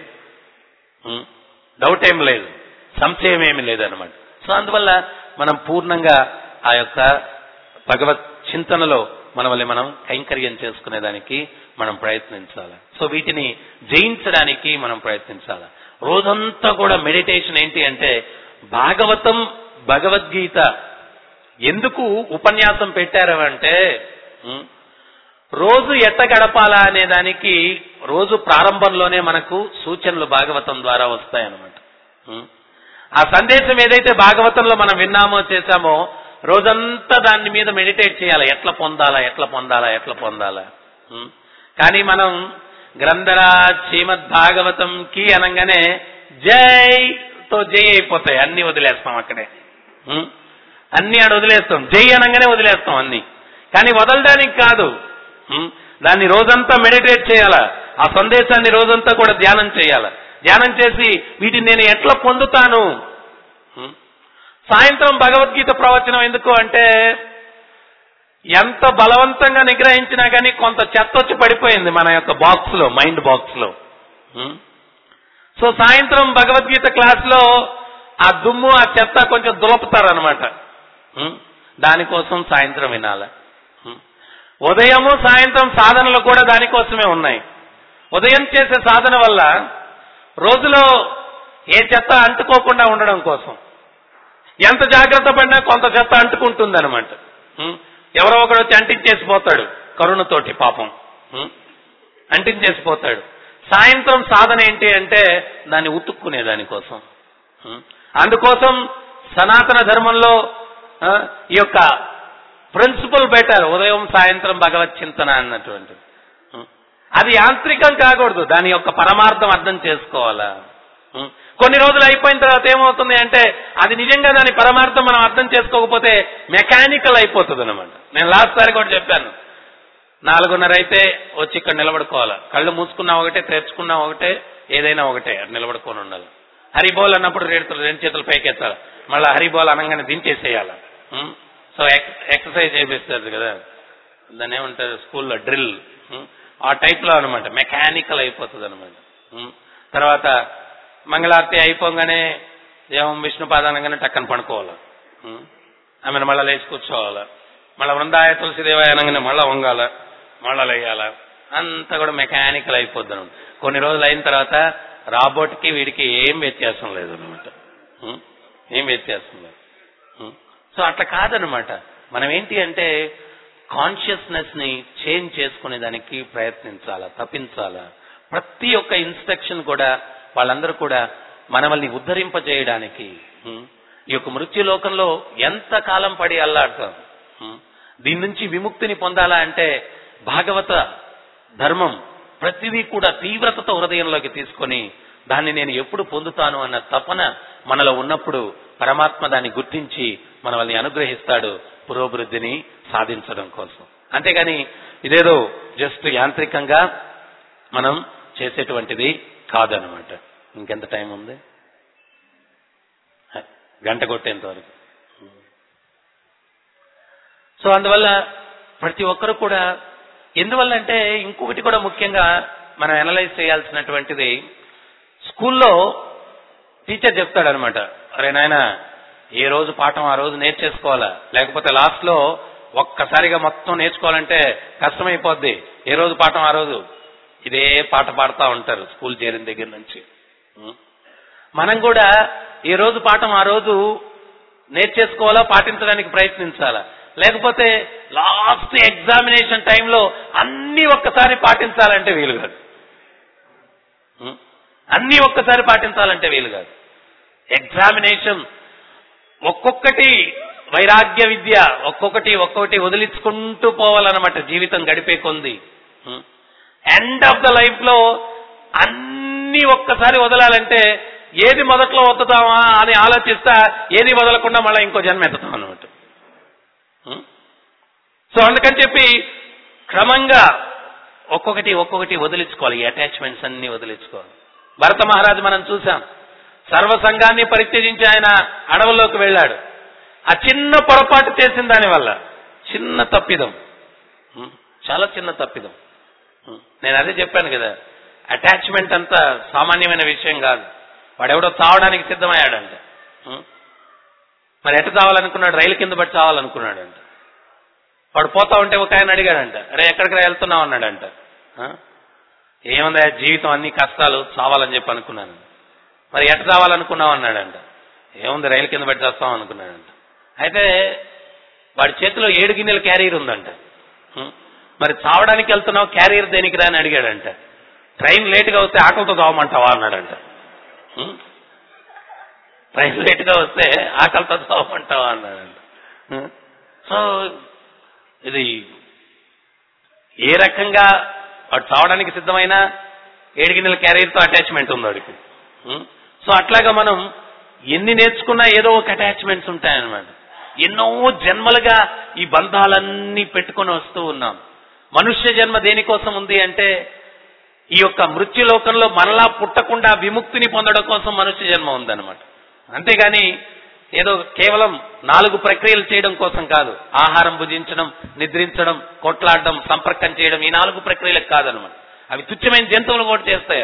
డౌట్ ఏం లేదు, సంశయం ఏమి లేదనమాట. సో అందువల్ల మనం పూర్ణంగా ఆ యొక్క భగవత్ చింతనలో మనం కైంకర్యం చేసుకునేదానికి మనం ప్రయత్నించాలి. సో వీటిని జయించడానికి మనం ప్రయత్నించాలి. రోజంతా కూడా మెడిటేషన్ ఏంటి అంటే భాగవతం భగవద్గీత ఎందుకు ఉపన్యాసం పెట్టారు అంటే రోజు ఎట్ట గడపాలా అనే దానికి రోజు ప్రారంభంలోనే మనకు సూచనలు భాగవతం ద్వారా వస్తాయన్నమాట. ఆ సందేశం ఏదైతే భాగవతంలో మనం విన్నామో చేశామో రోజంతా దాని మీద మెడిటేట్ చేయాలి, ఎట్లా పొందాలా ఎట్లా పొందాలా ఎట్లా పొందాలా. కానీ మనం గ్రంథరా శ్రీమద్ భాగవతం కి అనగానే జైతో జై అయిపోతాయి, అన్ని వదిలేస్తాం అక్కడే, అన్ని ఆడ వదిలేస్తాం, జై అనగానే వదిలేస్తాం అన్ని. కానీ వదలడానికి కాదు, దాన్ని రోజంతా మెడిటేట్ చేయాలా, ఆ సందేశాన్ని రోజంతా కూడా ధ్యానం చేయాలా. ధ్యానం చేసి వీటిని నేను ఎట్లా పొందుతాను. సాయంత్రం భగవద్గీత ప్రవచనం ఎందుకు అంటే ఎంత బలవంతంగా నిగ్రహించినా కానీ కొంత చెత్త వచ్చి పడిపోయింది మన యొక్క బాక్స్ లో, మైండ్ బాక్స్ లో. సో సాయంత్రం భగవద్గీత క్లాస్ లో ఆ దుమ్ము ఆ చెత్త కొంచెం దులపుతారనమాట. దానికోసం సాయంత్రం వినాల. ఉదయము సాయంత్రం సాధనలు కూడా దానికోసమే ఉన్నాయి. ఉదయం చేసే సాధన వల్ల రోజులో ఏ చెత్త అంటుకోకుండా ఉండడం కోసం. ఎంత జాగ్రత్త పడినా కొంత చెత్త అంటుకుంటుంది అనమాట. ఎవరో ఒకడు వచ్చి అంటించేసిపోతాడు కరుణతోటి, పాపం అంటించేసిపోతాడు. సాయంత్రం సాధన ఏంటి అంటే దాన్ని ఉతుక్కునే దానికోసం. అందుకోసం సనాతన ధర్మంలో ఈ యొక్క ప్రిన్సిపల్ బెటర్ ఉదయం సాయంత్రం భగవత్ చింతన అన్నటువంటిది. అది యాంత్రికం కాకూడదు, దాని యొక్క పరమార్థం అర్థం చేసుకోవాలా. కొన్ని రోజులు అయిపోయిన తర్వాత ఏమవుతుంది అంటే అది నిజంగా దాని పరమార్థం మనం అర్థం చేసుకోకపోతే మెకానికల్ అయిపోతుంది అనమాట. నేను లాస్ట్ సారి కూడా చెప్పాను, 4:30 అయితే వచ్చి ఇక్కడ నిలబడుకోవాలా, కళ్ళు మూసుకున్నా ఒకటే, తెరుచుకున్నా ఒకటే, ఏదైనా ఒకటే, నిలబడుకొని ఉండాలి. హరిబోల్ అన్నప్పుడు రెండు చేతులు పైకెత్తాలి, మళ్ళీ హరిబోల్ అనగానే దించేసేయాలి. సో ఎక్సర్సైజ్ చేపిస్తారు కదా, దాన్ని ఏమంటారు స్కూల్లో డ్రిల్, ఆ టైప్ లో అనమాట, మెకానికల్ అయిపోతుంది అనమాట. తర్వాత మంగళారతి అయిపోగానే ఏమో విష్ణుపాద అనగానే టక్కన పడుకోవాలి, ఆమెను మళ్ళీ లేచి కూర్చోవాలా, మళ్ళీ వృందాయ తులసిదేవాయ అనగానే మళ్ళీ వంగాల, మళ్ళీ లేయాల, అంతా కూడా మెకానికల్ అయిపోద్ది అనమాట. కొన్ని రోజులు అయిన తర్వాత రాబోట్కి వీడికి ఏం వ్యత్యాసం లేదు అనమాట, ఏం వ్యత్యాసం లేదు. సో అట్లా కాదనమాట. మనం ఏంటి అంటే కాన్షియస్నెస్ ని చేంజ్ చేసుకునే దానికి ప్రయత్నించాలా, తప్పించాలా. ప్రతి ఒక్క ఇన్స్ట్రక్షన్ కూడా వాళ్ళందరూ కూడా మనల్ని ఉద్ధరింపజేయడానికి. ఈ యొక్క మృత్యులోకంలో ఎంత కాలం పడి అల్లాడతాం. దీని నుంచి విముక్తిని పొందాలా అంటే భాగవత ధర్మం ప్రతిదీ కూడా తీవ్రతతో హృదయంలోకి తీసుకొని దాన్ని నేను ఎప్పుడు పొందుతాను అన్న తపన మనలో ఉన్నప్పుడు పరమాత్మ దాన్ని గుర్తించి మనల్ని అనుగ్రహిస్తాడు పురోభివృద్ధిని సాధించడం కోసం. అంతేగాని ఇదేదో జస్ట్ యాంత్రికంగా మనం చేసేటువంటిది కాదనమాట. ఇంకెంత టైం ఉంది? గంట కొట్టేంత వరకు. సో అందువల్ల ప్రతి ఒక్కరు కూడా, ఎందువల్ల అంటే ఇంకొకటి కూడా ముఖ్యంగా మనం అనలైజ్ చేయాల్సినటువంటిది, స్కూల్లో టీచర్ చెప్తాడు అనమాట, అరే నాయన ఏ రోజు పాఠం ఆ రోజు నేర్చేసుకోవాలా, లేకపోతే లాస్ట్ లో ఒక్కసారిగా మొత్తం నేర్చుకోవాలంటే కష్టమైపోద్ది, ఏ రోజు పాఠం ఆ రోజు. ఇదే పాట పాడుతూ ఉంటారు స్కూల్ చేరిన దగ్గర నుంచి. మనం కూడా ఏ రోజు పాఠం ఆ రోజు నేర్చేసుకోవాలా, పాటించడానికి ప్రయత్నించాలా, లేకపోతే లాస్ట్ ఎగ్జామినేషన్ టైంలో అన్ని ఒక్కసారి పాటించాలంటే వీలు కాదు. అన్ని ఒక్కసారి పాటించాలంటే వీలు కాదు. ఎగ్జామినేషన్ ఒక్కొక్కటి వైరాగ్య విద్య, ఒక్కొక్కటి వదిలించుకుంటూ పోవాలన్నమాట జీవితం గడిపే కొంది. ఎండ్ ఆఫ్ ద లైఫ్ లో అన్ని ఒక్కసారి వదలాలంటే ఏది మొదట్లో వదుతామా అని ఆలోచిస్తా, ఏది వదలకుండా మళ్ళీ ఇంకో జన్మ ఎత్తుతాం అన్నమాట. సో అందుకని చెప్పి క్రమంగా ఒక్కొక్కటి వదిలించుకోవాలి, ఈ అటాచ్మెంట్స్ అన్ని వదిలించుకోవాలి. భరత మహారాజు మనం చూసాం, సర్వ సంఘాన్ని పరిత్యజించి ఆయన అడవుల్లోకి వెళ్ళాడు. ఆ చిన్న పొరపాటు చేసిన దానివల్ల, చిన్న తప్పిదం, చాలా చిన్న తప్పిదం. నేను అదే చెప్పాను కదా, అటాచ్మెంట్ అంత సామాన్యమైన విషయం కాదు. వాడెవడో చావడానికి సిద్ధమయ్యాడంట. మరి ఎట్ట చావాలనుకున్నాడు? రైలు కింద పట్టి చావాలనుకున్నాడంట. వాడు పోతా ఉంటే ఒక ఆయన అడిగాడంట, అరే ఎక్కడికి వెళ్తున్నావు అన్నాడంట. ఏముందా జీవితం అన్ని కష్టాలు, చావాలని చెప్పి అనుకున్నాను. మరి ఎట్ట చావాలనుకున్నావు అన్నాడంట. ఏముంది రైలు కింద పట్టి చేస్తాం అనుకున్నాడంట. అయితే వాడి చేతిలో 7 గిన్నెల క్యారియర్ ఉందంట. మరి చావడానికి వెళ్తున్నావు, క్యారియర్ దేనికి రా అని అడిగాడంట. ట్రైన్ లేటుగా వస్తే ఆకలితో చావమంటావా అన్నాడంట. ట్రైన్ లేటుగా వస్తే ఆకలితో చావమంటావా అన్నాడంట. సో ఇది ఏ రకంగా వాడు చావడానికి సిద్ధమైన 7 గిన్నెల క్యారియర్తో అటాచ్మెంట్ ఉంది వాడికి. సో అట్లాగా మనం ఎన్ని నేర్చుకున్నా ఏదో ఒక అటాచ్మెంట్స్ ఉంటాయన్నమాట. ఎన్నో జన్మలుగా ఈ బంధాలన్నీ పెట్టుకొని వస్తూ ఉన్నాం. మనుష్య జన్మ దేనికోసం ఉంది అంటే ఈ యొక్క మృత్యులోకంలో మనలా పుట్టకుండా విముక్తిని పొందడం కోసం మనుష్య జన్మ ఉందన్నమాట. అంతేగాని ఏదో కేవలం 4 ప్రక్రియలు చేయడం కోసం కాదు. ఆహారం భుజించడం, నిద్రించడం, కొట్లాడడం, సంపర్కం చేయడం, ఈ 4 ప్రక్రియలకు కాదనమాట. అవి తుచ్చమైన జంతువులు కూడా చేస్తాయి.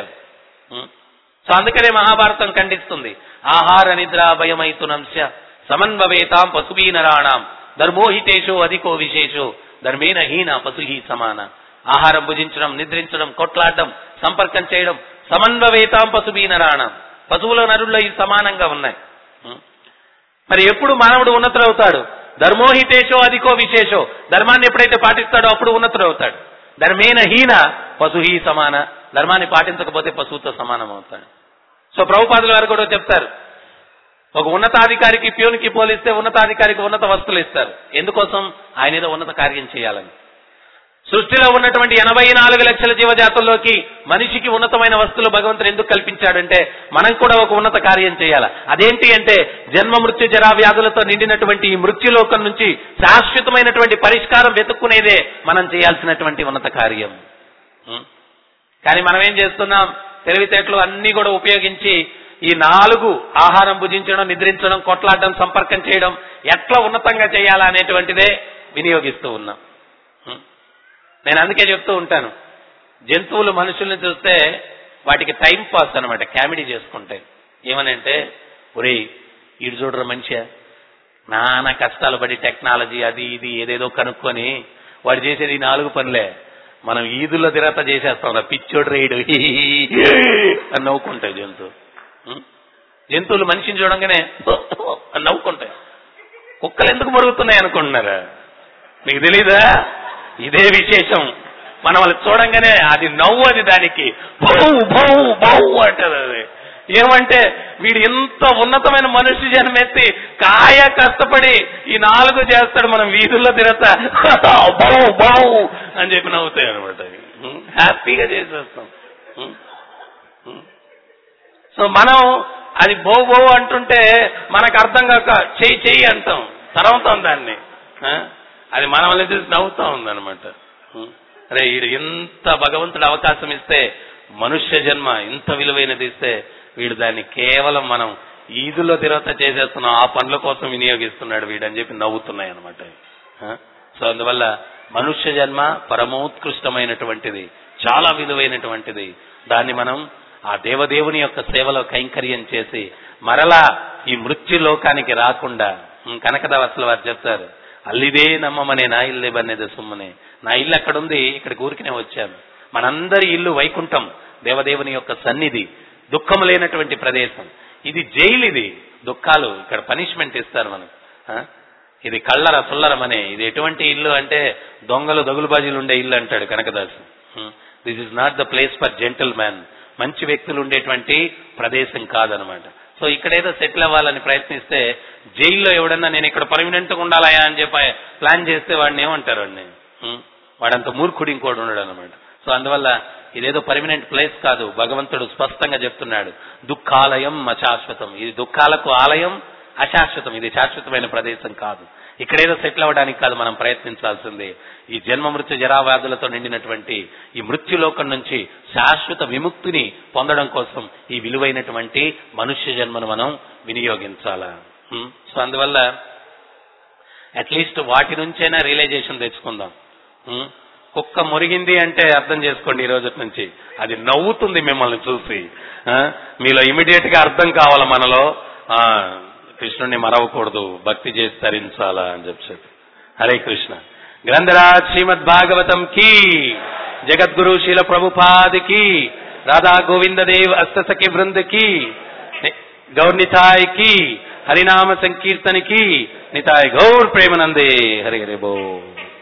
సో అందుకనే మహాభారతం ఖండిస్తుంది, ఆహార నిద్ర భయమైతునంశ సమన్వవేతాం పశుభీ నరాణం ధర్మోహితేషో అధికో విశేషో ధర్మేన హీన పశుహి సమాన. ఆహారం భుజించడం, నిద్రించడం, కొట్లాడడం, సంపర్కం చేయడం, సమన్వవేతాం పశుభీ నరాణం, పశువుల నరుల్లో ఇవి సమానంగా ఉన్నాయి. మరి ఎప్పుడు మానవుడు ఉన్నతుడవుతాడు? ధర్మోహితేషో అధికో విశేషో, ధర్మాన్ని ఎప్పుడైతే పాటిస్తాడో అప్పుడు ఉన్నతుడవుతాడు. ధర్మేన హీన పశుహి సమాన, ధర్మాన్ని పాటించకపోతే పశువుతో సమానం అవుతాడు. సో ప్రభుపాదుల వారు కూడా చెప్తారు, ఒక ఉన్నతాధికారికి ప్యూన్కి పోలిస్తే ఉన్నతాధికారికి ఉన్నత వస్తువులు ఇస్తారు. ఎందుకోసం? ఆయన ఏదో ఉన్నత కార్యం చేయాలని. సృష్టిలో ఉన్నటువంటి 84 లక్షల జీవజాతుల్లోకి మనిషికి ఉన్నతమైన వస్తువులు భగవంతుడు ఎందుకు కల్పించాడంటే మనం కూడా ఒక ఉన్నత కార్యం చేయాలి. అదేంటి అంటే జన్మ మృత్యు జరా వ్యాధులతో నిండినటువంటి ఈ మృత్యులోకం నుంచి శాశ్వతమైనటువంటి పరిష్కారం వెతుక్కునేదే మనం చేయాల్సినటువంటి ఉన్నత కార్యం. కానీ మనం ఏం చేస్తున్నాం? తెలివితేటలు అన్ని కూడా ఉపయోగించి ఈ 4 ఆహారం భుజించడం, నిద్రించడం, కొట్లాడడం, సంపర్కం చేయడం ఎట్లా ఉన్నతంగా చేయాలా అనేటువంటిదే వినియోగిస్తూ ఉన్నాం. నేను అందుకే చెప్తూ ఉంటాను, జంతువులు మనుషుల్ని చూస్తే వాటికి టైం పాస్ అనమాట, కామెడీ చేసుకుంటాయి. ఏమనంటే, ఒరేయ్ ఈడు చూడరు మనిషి నానా కష్టాలు పడి టెక్నాలజీ అది ఇది ఏదేదో కనుక్కొని వాడు చేసేది 4 పనులే. మనం ఈదుల్లో తిరగత చేసేస్తాం, పిచ్చోడు రేడు అని నవ్వుకుంటాయి జంతువులు మనిషిని చూడంగానే అని నవ్వుకుంటాయి. కుక్కలు ఎందుకు మరుగుతున్నాయి అనుకుంటున్నారా? మీకు తెలీదా? ఇదే విశేషం. మనం వాళ్ళు చూడంగానే అది నవ్వు, అది దానికి బౌ బౌ బౌ అంటది. అది ఏమంటే వీడు ఇంత ఉన్నతమైన మనుష్య జన్మెత్తి కాయ కష్టపడి ఈ 4 చేస్తాడు, మనం వీధుల్లో తిరగతా బౌ బౌ అని చెప్పి నవ్వుతాయి అనమాట. హ్యాపీగా చేసేస్తాం. సో మనం అది బౌ బౌ అంటుంటే మనకు అర్థం కాక చెయ్యి చెయ్యి అంటాం, తరవుతాం దాన్ని. అది మన వల్ల చూసి నవ్వుతా ఉందన్నమాట. అరే వీడు ఎంత భగవంతుడు అవకాశం ఇస్తే, మనుష్య జన్మ ఇంత విలువైనది ఇస్తే వీడు దాన్ని కేవలం మనం ఈదుల్లో తిరగత చేసేస్తున్నాం, ఆ పనుల కోసం వినియోగిస్తున్నాడు వీడని చెప్పి నవ్వుతున్నాయి అనమాట. సో అందువల్ల మనుష్య జన్మ పరమోత్కృష్టమైనటువంటిది, చాలా విలువైనటువంటిది. దాన్ని మనం ఆ దేవదేవుని యొక్క సేవలో కైంకర్యం చేసి మరలా ఈ మృత్యు లోకానికి రాకుండా, కనకదాసుల వారు చెప్తారు, అల్లిదే నమ్మమనే నా ఇల్లే బన్నేది సుమ్మనే. నా ఇల్లు అక్కడుంది, ఇక్కడికి ఊరికినే వచ్చాను. మనందరి ఇల్లు వైకుంఠం, దేవదేవుని యొక్క సన్నిధి, దుఃఖం లేనటువంటి ప్రదేశం. ఇది జైలు, ఇది దుఃఖాలు, ఇక్కడ పనిష్మెంట్ ఇస్తారు మనకు. ఇది కళ్ళర సుల్లరం అనే, ఇది ఎటువంటి ఇల్లు అంటే దొంగలు దగులుబాజీలు ఉండే ఇల్లు అంటాడు Kanakadasu. This is not the place for gentleman, మంచి వ్యక్తులు ఉండేటువంటి ప్రదేశం కాదనమాట. సో ఇక్కడేదో సెటిల్ అవ్వాలని ప్రయత్నిస్తే, జైల్లో ఎవడన్నా నేను ఇక్కడ పర్మనెంట్ గా ఉండాలయా అని చెప్పి ప్లాన్ చేస్తే వాడిని ఏమంటారు, వాడిని వాడంత మూర్ఖుడు ఇంకోటి ఉండడు అనమాట. సో అందువల్ల ఇదేదో పర్మనెంట్ ప్లేస్ కాదు. భగవంతుడు స్పష్టంగా చెప్తున్నాడు, దుఃఖాలయం అశాశ్వతం. ఇది దుఃఖాలకు ఆలయం, అశాశ్వతం. ఇది శాశ్వతమైన ప్రదేశం కాదు. ఇక్కడేదో సెటిల్ అవ్వడానికి కాదు మనం ప్రయత్నించాల్సిందే. ఈ జన్మ మృత్యు జరావ్యాధులతో నిండినటువంటి ఈ మృత్యులోకం నుంచి శాశ్వత విముక్తిని పొందడం కోసం ఈ విలువైనటువంటి మనుష్య జన్మను మనం వినియోగించాలా. సో అందువల్ల అట్లీస్ట్ వాటి నుంచైనా రియలైజేషన్ తెచ్చుకుందాం. కుక్క మురిగింది అంటే అర్థం చేసుకోండి, ఈ రోజు నుంచి అది నవ్వుతుంది మిమ్మల్ని చూసి. మీలో ఇమీడియట్ గా అర్థం కావాలా, మనలో కృష్ణుడిని మరవకూడదు, భక్తి చేసి తరించాలా అని చెప్పి. హరే కృష్ణ. గ్రంథరాజ్ శ్రీమద్ భాగవతం కీ, జగద్గురు శీల ప్రభుపాద్ కి, రాధా గోవింద దేవ్ అష్టసఖి బృంద్ కి, గౌర్ నితాయ్ కి, హరినామ సంకీర్తన్ కి, నితాయ్ గౌర్ ప్రేమనందే. హరి హరి బోల్.